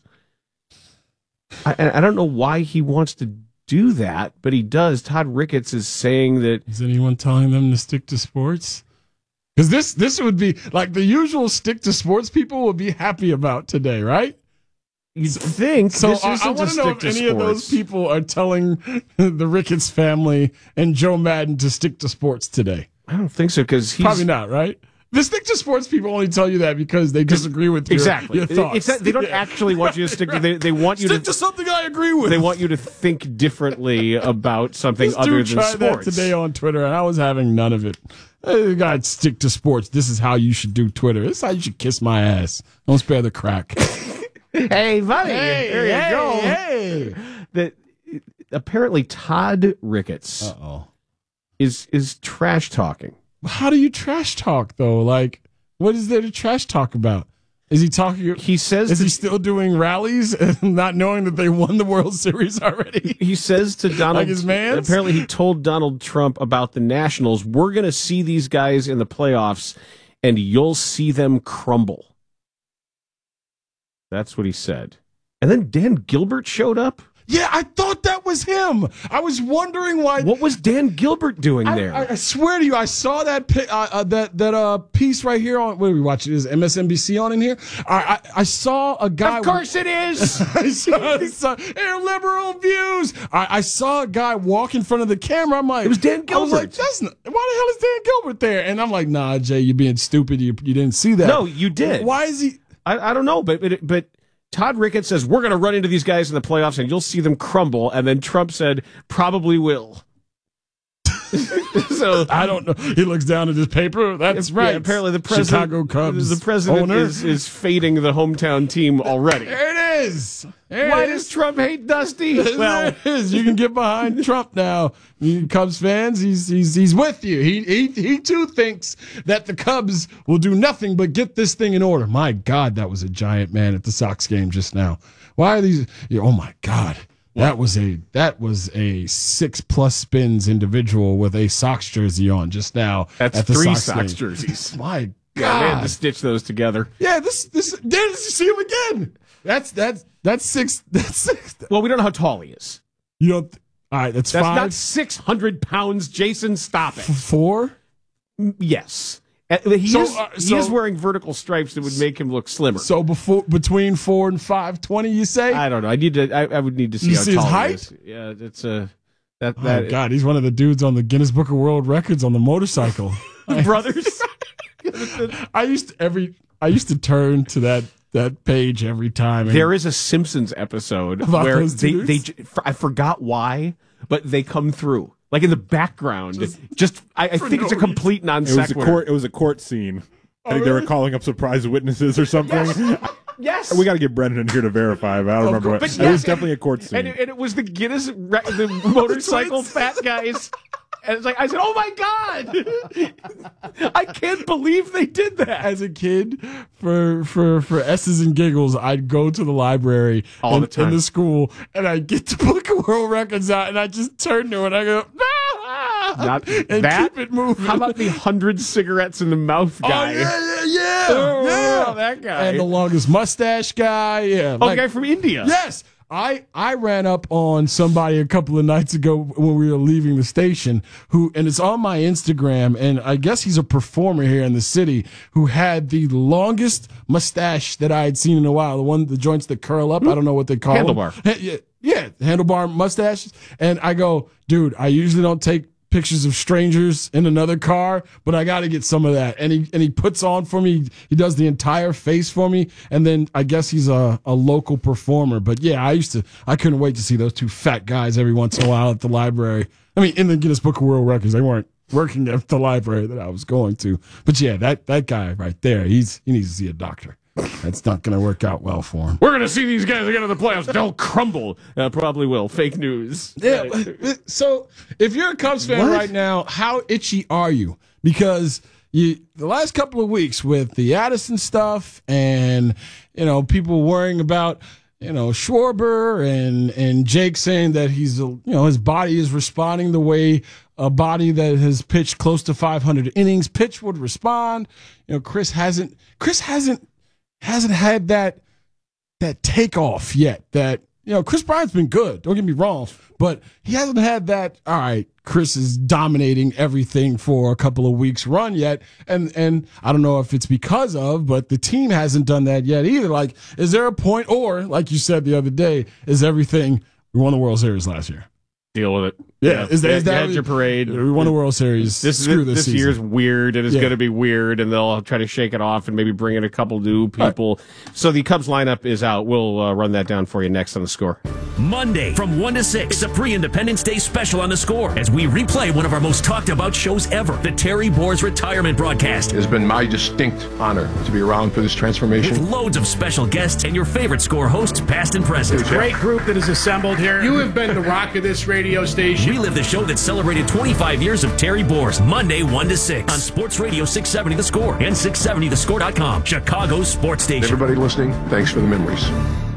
I don't know why he wants to do that, but he does. Todd Ricketts is saying that. Is anyone telling them to stick to sports? Because this would be like the usual stick to sports people would be happy about today, right? You'd think. So this I want to know if any of those people are telling the Ricketts family and Joe Madden to stick to sports today. I don't think so because he's probably not, right? The stick to sports people only tell you that because they disagree with your thoughts. They don't actually want you to stick to. They want you stick to something I agree with. They want you to think differently about something This other dude than tried sports. that today on Twitter, and I was having none of it. God, stick to sports. This is how you should do Twitter. This is how you should kiss my ass. Don't spare the crack. Hey, buddy. There you go. Hey. That apparently Todd Ricketts is trash talking. How do you trash talk though? Like, what is there to trash talk about? Is he talking? He says, is he still doing rallies and not knowing that they won the World Series already? He says to Donald, like his man. Apparently, he told Donald Trump about the Nationals. We're going to see these guys in the playoffs, and you'll see them crumble. That's what he said. And then Dan Gilbert showed up. Yeah, I thought that was him. I was wondering why. What was Dan Gilbert doing there? I swear to you, I saw that piece right here on. What are we watching? Is MSNBC on in here? I saw a guy. Of course it is. I saw Air liberal views. I saw a guy walk in front of the camera. I'm like, it was Dan Gilbert. I was like, why the hell is Dan Gilbert there? And I'm like, nah, Jay, you're being stupid. You didn't see that. No, you did. Why is he? I don't know, but Todd Ricketts says, we're going to run into these guys in the playoffs and you'll see them crumble. And then Trump said, probably will. So I don't know. He looks down at his paper. That's right. Yeah, apparently the president, Chicago Cubs the president owner. is fading the hometown team already. There it is. Why does Trump hate Dusty? Well, it is. You can get behind Trump now. You Cubs fans, he's with you. He too thinks that the Cubs will do nothing but get this thing in order. My God, that was a giant man at the Sox game just now. Why are these? Oh my God. That was a 6+ spins individual with a Sox jersey on just now. That's at the 3 Sox jerseys. My God, yeah, they had to stitch those together. Yeah, this. There, you see him again. That's 6. That's 6. Well, we don't know how tall he is. You don't. All right, that's 5. Not 600 pounds, Jason. Stop it. 4. Yes. He is wearing vertical stripes that would make him look slimmer. So between 4 and 5'20", you say? I don't know. I would need to see you how see tall his height? he is. Yeah, it's a that. Oh God, he's one of the dudes on the Guinness Book of World Records on the motorcycle. Brothers. I used to turn to that page every time. There is a Simpsons episode About where those they dudes? I forgot why, but they come through. Like in the background, I think it's a complete non sequitur. It was a court scene. I think they were calling up surprise witnesses or something. Yes. We got to get Brendan in here to verify. But I don't remember. It was definitely a court scene. And it was the Guinness, the motorcycle fat guys. And it's like, I said, oh my God! I can't believe they did that. As a kid, for S's and giggles, I'd go to the library all the time in the school, and I'd get the Book of World Records out, and I just turn to it, and I go, Not and that. keep it moving. How about the 100 cigarettes in the mouth guy? Yeah, that guy. And the longest mustache guy. Yeah, Oh, the guy from India. Yes. I ran up on somebody a couple of nights ago when we were leaving the station and it's on my Instagram, and I guess he's a performer here in the city who had the longest mustache that I had seen in a while. The joints that curl up. I don't know what they call Handlebar. them. Yeah, handlebar mustaches. And I go, dude, I usually don't take pictures of strangers in another car, but I got to get some of that. And he puts on for me. He does the entire face for me. And then I guess he's a local performer. But yeah, I couldn't wait to see those two fat guys every once in a while at the library. I mean, in the Guinness Book of World Records. They weren't working at the library that I was going to. But yeah, that guy right there, he needs to see a doctor. That's not going to work out well for him. We're going to see these guys again in the playoffs. They'll crumble. Probably will. Fake news. Yeah. So if you're a Cubs fan right now, how itchy are you? Because the last couple of weeks with the Addison stuff and, people worrying about, Schwarber and Jake saying that he's, his body is responding the way a body that has pitched close to 500 innings pitch would respond. Chris hasn't had that takeoff yet. That Chris Bryant's been good. Don't get me wrong, but he hasn't had that. All right, Chris is dominating everything for a couple of weeks run yet, and I don't know if it's because of, but the team hasn't done that yet either. Like, is there a point, or like you said the other day, is everything we won the World Series last year? Deal with it. Yeah, is that your parade? We won the World Series. This year's weird, and it's going to be weird, and they'll try to shake it off and maybe bring in a couple new people. Right. So the Cubs lineup is out. We'll run that down for you next on The Score. Monday from 1 to 6, it's a pre-Independence Day special on The Score as we replay one of our most talked about shows ever, the Terry Boers retirement broadcast. It has been my distinct honor to be around for this transformation. With loads of special guests and your favorite Score hosts, past and present. It's a great group that is assembled here. You have been the rock of this radio station. Relive the show that celebrated 25 years of Terry Boers, Monday 1 to 6 on Sports Radio 670 The Score and 670thescore.com, Chicago's sports station. Everybody listening, thanks for the memories.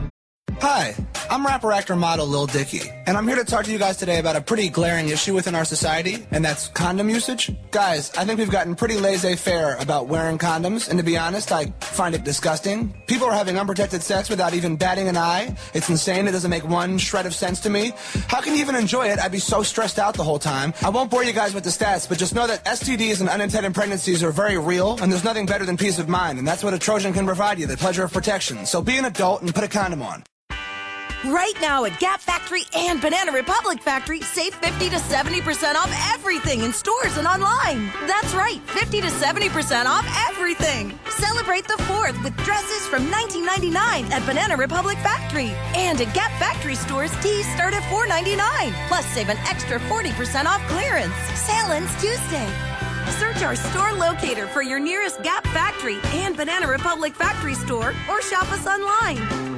Hi, I'm rapper, actor, model Lil Dicky, and I'm here to talk to you guys today about a pretty glaring issue within our society, and that's condom usage. Guys, I think we've gotten pretty laissez-faire about wearing condoms, and to be honest, I find it disgusting. People are having unprotected sex without even batting an eye. It's insane. It doesn't make one shred of sense to me. How can you even enjoy it? I'd be so stressed out the whole time. I won't bore you guys with the stats, but just know that STDs and unintended pregnancies are very real, and there's nothing better than peace of mind, and that's what a Trojan can provide you, the pleasure of protection. So be an adult and put a condom on. Right now at Gap Factory and Banana Republic Factory, save 50 to 70% off everything in stores and online. That's right, 50 to 70% off everything. Celebrate the 4th with dresses from $19.99 at Banana Republic Factory. And at Gap Factory stores, tees start at $4.99. Plus, save an extra 40% off clearance. Sale ends Tuesday. Search our store locator for your nearest Gap Factory and Banana Republic Factory store or shop us online.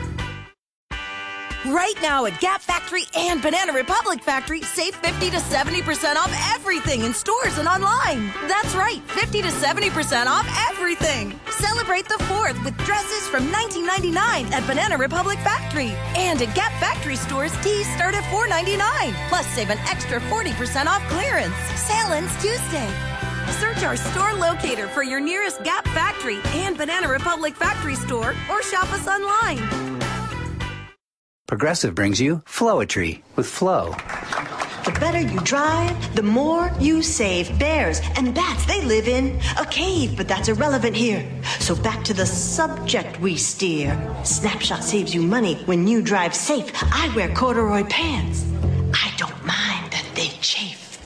Right now at Gap Factory and Banana Republic Factory, save 50 to 70% off everything in stores and online. That's right, 50 to 70% off everything. Celebrate the 4th with dresses from $19.99 at Banana Republic Factory. And at Gap Factory stores, tees start at $4.99. Plus, save an extra 40% off clearance. Sale ends Tuesday. Search our store locator for your nearest Gap Factory and Banana Republic Factory store or shop us online. Progressive brings you Flowetry with Flow. The better you drive, the more you save. Bears and bats, they live in a cave, but that's irrelevant here. So back to the subject we steer. Snapshot saves you money when you drive safe. I wear corduroy pants. I don't mind that they chafe.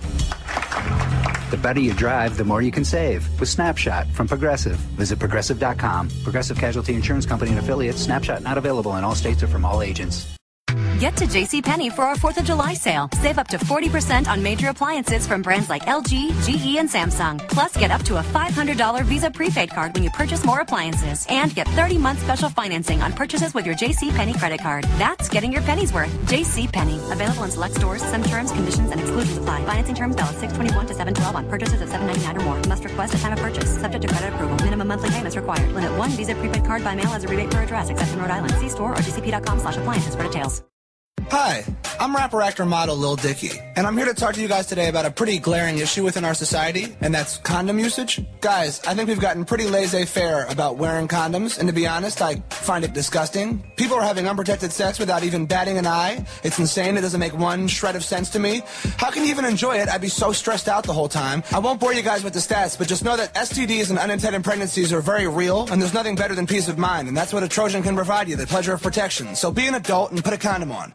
The better you drive, the more you can save with Snapshot from Progressive. Visit Progressive.com. Progressive Casualty Insurance Company and Affiliates. Snapshot not available in all states or from all agents. Get to JCPenney for our 4th of July sale. Save up to 40% on major appliances from brands like LG, GE, and Samsung. Plus, get up to a $500 Visa prepaid card when you purchase more appliances. And get 30-month special financing on purchases with your JCPenney credit card. That's getting your pennies worth. JCPenney. Available in select stores. Some terms, conditions, and exclusions apply. Financing terms valid 6/21 to 7/12 on purchases of $7.99 or more. Must request at time of purchase. Subject to credit approval. Minimum monthly payments required. Limit 1 Visa prepaid card by mail as a rebate per address, except in Rhode Island. See store or jcp.com/appliances for details. Hi, I'm rapper, actor, model Lil Dicky, and I'm here to talk to you guys today about a pretty glaring issue within our society, and that's condom usage. Guys, I think we've gotten pretty laissez-faire about wearing condoms, and to be honest, I find it disgusting. People are having unprotected sex without even batting an eye. It's insane. It doesn't make one shred of sense to me. How can you even enjoy it? I'd be so stressed out the whole time. I won't bore you guys with the stats, but just know that STDs and unintended pregnancies are very real, and there's nothing better than peace of mind, and that's what a Trojan can provide you, the pleasure of protection. So be an adult and put a condom on.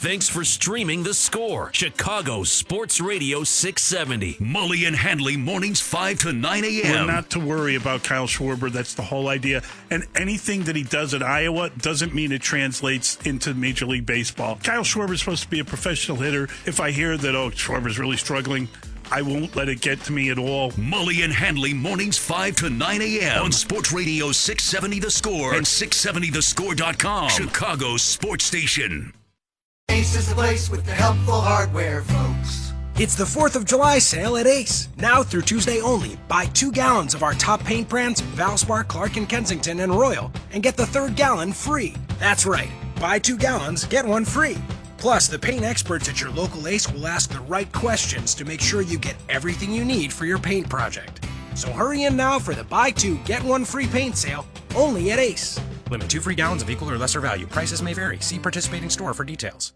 Thanks for streaming The Score, Chicago Sports Radio 670. Mully and Handley mornings 5 to 9 a.m. We're not to worry about Kyle Schwarber. That's the whole idea. And anything that he does at Iowa doesn't mean it translates into Major League Baseball. Kyle Schwarber is supposed to be a professional hitter. If I hear that, Schwarber's really struggling, I won't let it get to me at all. Mully and Handley mornings 5 to 9 a.m. on Sports Radio 670 The Score and 670thescore.com. Chicago's sports station. Ace is the place with the helpful hardware, folks. It's the 4th of July sale at Ace. Now through Tuesday only. Buy 2 gallons of our top paint brands, Valspar, Clark & Kensington, and Royal, and get the 3rd gallon free. That's right. Buy 2 gallons, get 1 free. Plus, the paint experts at your local Ace will ask the right questions to make sure you get everything you need for your paint project. So hurry in now for the buy 2, get 1 free paint sale, only at Ace. Limit 2 free gallons of equal or lesser value. Prices may vary. See participating store for details.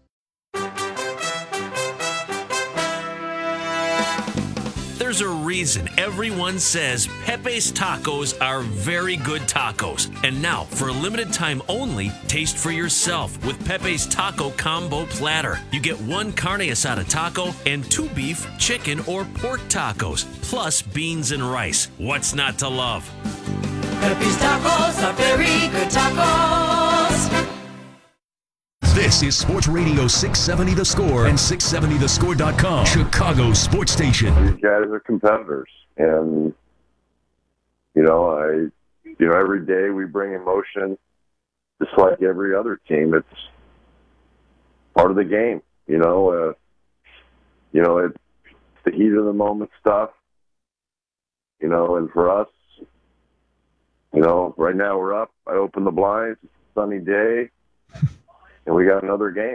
There's a reason everyone says Pepe's Tacos are very good tacos. And now, for a limited time only, taste for yourself with Pepe's Taco Combo Platter. You get 1 carne asada taco and 2 beef, chicken, or pork tacos, plus beans and rice. What's not to love? Pepe's Tacos are very good tacos. This is Sports Radio 670 The Score and 670thescore.com. Chicago's sports station. These guys are competitors, and every day we bring emotion, just like every other team. It's part of the game. It's the heat of the moment stuff. And for us, right now we're up. I open the blinds. It's a sunny day. And we got another game.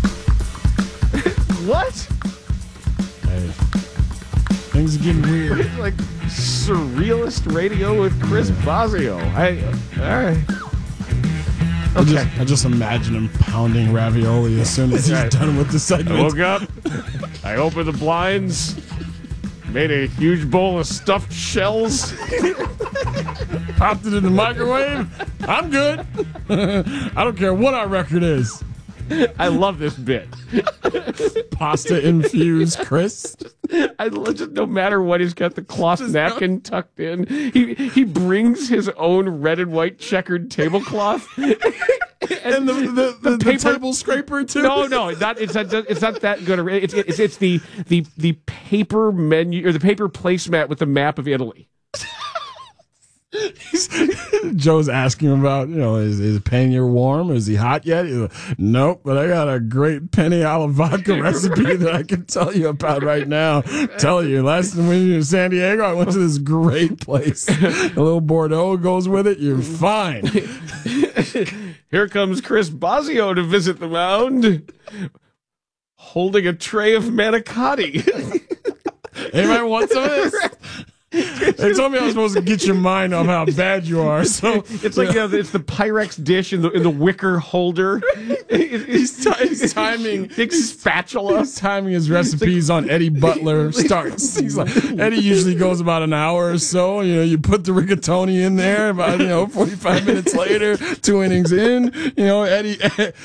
What? Hey, things are getting weird. It's like surrealist radio with Chris Bosio. All right. Okay. I just imagine him pounding ravioli as soon as he's done with the segment. I woke up. I opened the blinds. Made a huge bowl of stuffed shells. Popped it in the microwave. I'm good. I don't care what our record is. I love this bit. Pasta infused Chris. No matter what, he's got the cloth napkin tucked in. He brings his own red and white checkered tablecloth. And the paper table scraper too. No, it's not that good. It's the paper menu or the paper placemat with the map of Italy. Joe's asking him about, is Pena warm? Is he hot yet? He's like, nope, but I got a great penne alla vodka recipe that I can tell you about right now. Tell you, last time we were in San Diego, I went to this great place. A little Bordeaux goes with it. You're fine. Here comes Chris Bosio to visit the mound, holding a tray of manicotti. Anybody want some of this? They told me I was supposed to get your mind off how bad you are. So it's like it's the Pyrex dish in the wicker holder. He's timing big spatula. He's timing his recipes on Eddie Butler starts. He's like, Eddie usually goes about an hour or so. You put the rigatoni in there. About 45 minutes later, 2 innings in. Eddie.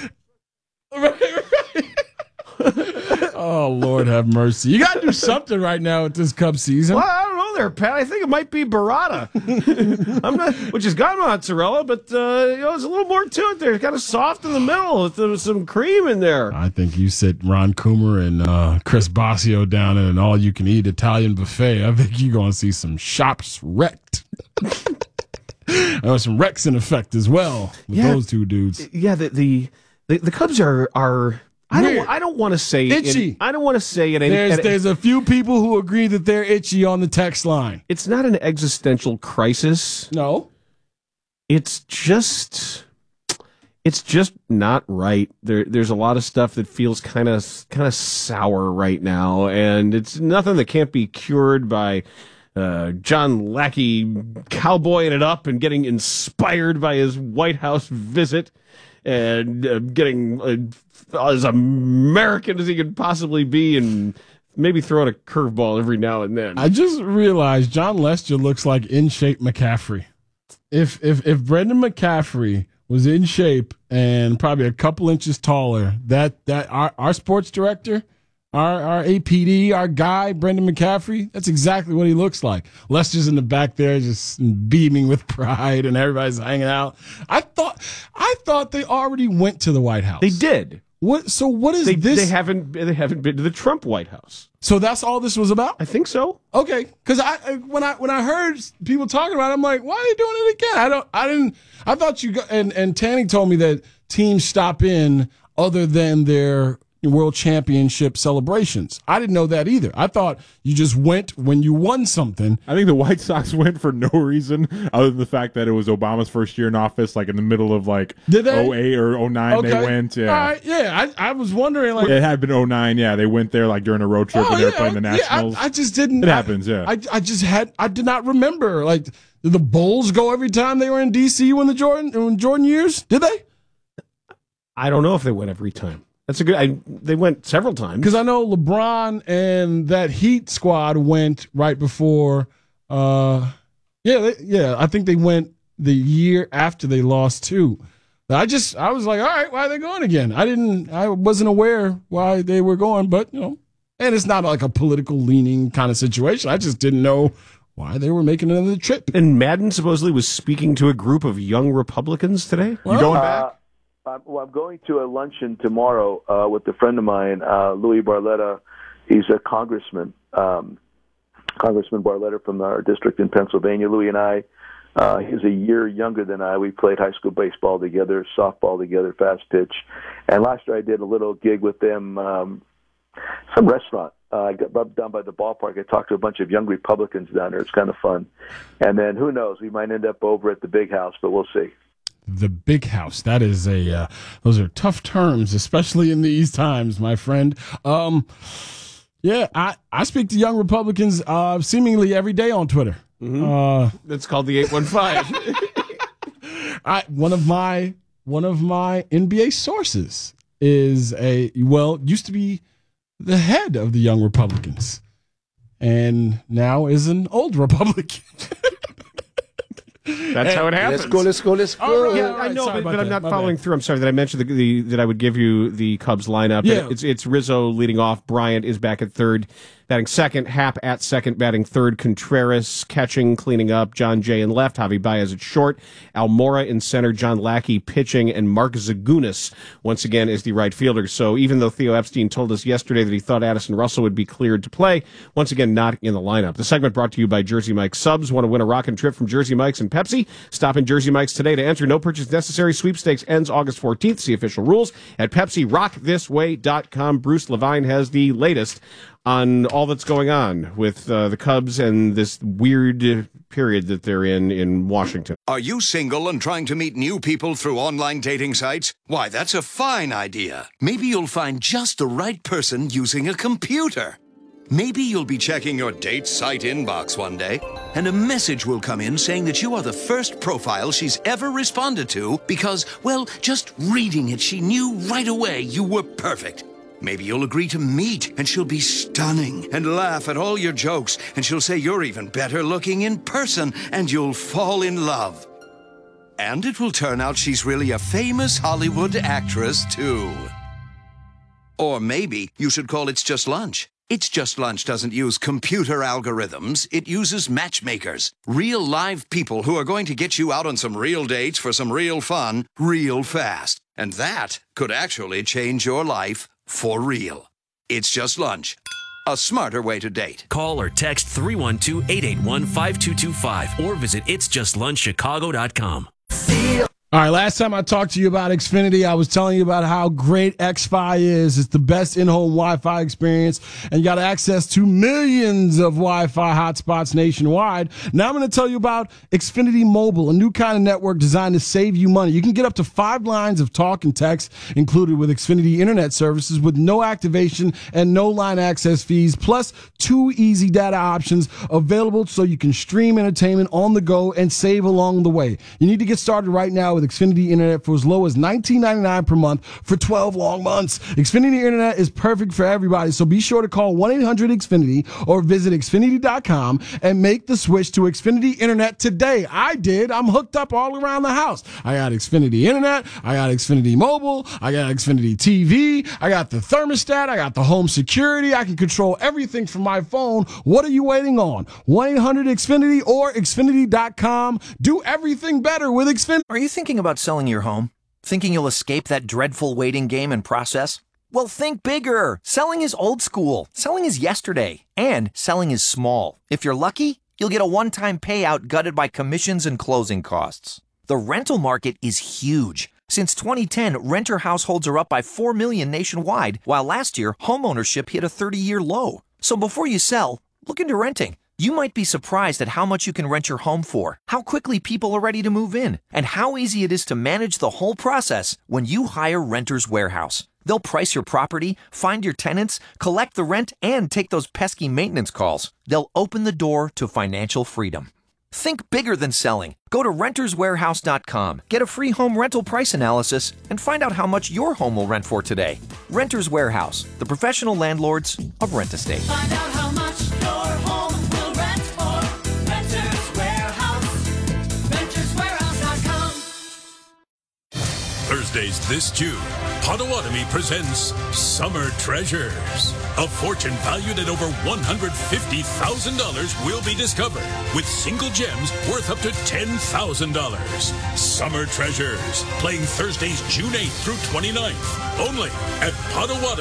Oh, Lord have mercy. You got to do something right now with this Cubs season. Well, I don't know there, Pat. I think it might be burrata. Which has got mozzarella, but there's a little more to it there. It's kind of soft in the middle with some cream in there. I think you sit Ron Coomer and Chris Bosio down at an all-you-can-eat Italian buffet. I think you're going to see some shops wrecked. Some wrecks in effect as well with those two dudes. Yeah, the Cubs are I don't want to say itchy. I don't want to say it. There's a few people who agree that they're itchy on the text line. It's not an existential crisis. No, it's just not right. There's a lot of stuff that feels kind of sour right now, and it's nothing that can't be cured by John Lackey cowboying it up and getting inspired by his White House visit and getting as American as he could possibly be and maybe throwing a curveball every now and then. I just realized John Lester looks like in shape McCaffrey. If Brendan McCaffrey was in shape and probably a couple inches taller, that our sports director, our APD, our guy, Brendan McCaffrey, that's exactly what he looks like. Lester's in the back there just beaming with pride and everybody's hanging out. I thought they already went to the White House. They did. What is this? They haven't been to the Trump White House. So that's all this was about? I think so. Okay, because when I heard people talking about it, I'm like, why are you doing it again? I thought you and Tanny told me that teams stop in other than their World Championship celebrations. I didn't know that either. I thought you just went when you won something. I think the White Sox went for no reason other than the fact that it was Obama's first year in office, like in the middle of like 08 or 09 Okay. they went. Yeah. All right, yeah. I was wondering, like, it had been 09, yeah. They went there like during a road trip when they were playing the Nationals. I just didn't. It happens, yeah. I did not remember. Like, did the Bulls go every time they were in DC when Jordan years? Did they? I don't know if they went every time. That's a good. They went several times Because I know LeBron and that Heat squad went right before. I think they went the year after they lost too. I was like, all right, why are they going again? I wasn't aware why they were going, but and it's not like a political leaning kind of situation. I just didn't know why they were making another trip. And Madden supposedly was speaking to a group of young Republicans today. You going back? I'm going to a luncheon tomorrow with a friend of mine, Louis Barletta. He's a congressman, Congressman Barletta from our district in Pennsylvania. Louis and I, he's a year younger than I. We played high school baseball together, softball together, fast pitch. And last year I did a little gig with them, some restaurant. I got down by the ballpark. I talked to a bunch of young Republicans down there. It's kind of fun. And then who knows? We might end up over at the Big House, but we'll see. The Big House. That is those are tough terms, especially in these times, my friend. I speak to young Republicans seemingly every day on Twitter. Mm-hmm. That's called the 815. One of my NBA sources is used to be the head of the Young Republicans, and now is an old Republican. That's how it happens. Let's go. Yeah, I know, but I'm not following through. I'm sorry that I mentioned that I would give you the Cubs lineup. Yeah. It's Rizzo leading off. Bryant is back at third, batting second. Happ at second, batting third. Contreras catching, cleaning up. John Jay in left. Javi Baez at short. Almora in center. John Lackey pitching, and Mark Zagunis once again is the right fielder. So even though Theo Epstein told us yesterday that he thought Addison Russell would be cleared to play, once again not in the lineup. The segment brought to you by Jersey Mike's Subs. Want to win a rockin' trip from Jersey Mike's and Pepsi? Stop in Jersey Mike's today to enter. No purchase necessary. Sweepstakes ends August 14th. See official rules at PepsiRockThisWay.com. Bruce Levine has the latest on all that's going on with the Cubs and this weird period that they're in Washington. Are you single and trying to meet new people through online dating sites? Why, that's a fine idea. Maybe you'll find just the right person using a computer. Maybe you'll be checking your date site inbox one day, and a message will come in saying that you are the first profile she's ever responded to because, well, just reading it, she knew right away you were perfect. Maybe you'll agree to meet, and she'll be stunning and laugh at all your jokes, and she'll say you're even better looking in person, and you'll fall in love. And it will turn out she's really a famous Hollywood actress, too. Or maybe you should call It's Just Lunch. It's Just Lunch doesn't use computer algorithms. It uses matchmakers. Real live people who are going to get you out on some real dates for some real fun, real fast. And that could actually change your life for real. It's Just Lunch. A smarter way to date. Call or text 312-881-5225 or visit itsjustlunchchicago.com. All right, last time I talked to you about Xfinity, I was telling you about how great Xfi is. It's the best in-home Wi-Fi experience, and you got access to millions of Wi-Fi hotspots nationwide. Now I'm going to tell you about Xfinity Mobile, a new kind of network designed to save you money. You can get up to 5 lines of talk and text included with Xfinity Internet services with no activation and no line access fees, plus 2 easy data options available so you can stream entertainment on the go and save along the way. You need to get started right now with with Xfinity Internet for as low as $19.99 per month for 12 long months. Xfinity Internet is perfect for everybody, so be sure to call 1-800-XFINITY or visit Xfinity.com and make the switch to Xfinity Internet today. I did. I'm hooked up all around the house. I got Xfinity Internet. I got Xfinity Mobile. I got Xfinity TV. I got the thermostat. I got the home security. I can control everything from my phone. What are you waiting on? 1-800-XFINITY or Xfinity.com. Do everything better with Xfinity. Are you thinking about selling your home? Thinking you'll escape that dreadful waiting game and process? Well, think bigger. Selling is old school. Selling is yesterday. And selling is small. If you're lucky, you'll get a one-time payout gutted by commissions and closing costs. The rental market is huge. Since 2010, renter households are up by 4 million nationwide, while last year, homeownership hit a 30-year low. So before you sell, look into renting. You might be surprised at how much you can rent your home for, how quickly people are ready to move in, and how easy it is to manage the whole process when you hire Renters Warehouse. They'll price your property, find your tenants, collect the rent, and take those pesky maintenance calls. They'll open the door to financial freedom. Think bigger than selling. Go to renterswarehouse.com, get a free home rental price analysis, and find out how much your home will rent for today. Renters Warehouse, the professional landlords of Rent Estate. Find out how much your home will rent for. Renters Warehouse. RentersWarehouse.com. Thursdays this June, Potawatomi presents Summer Treasures. A fortune valued at over $150,000 will be discovered, with single gems worth up to $10,000. Summer Treasures, playing Thursdays June 8th through 29th, only at Potawatomi.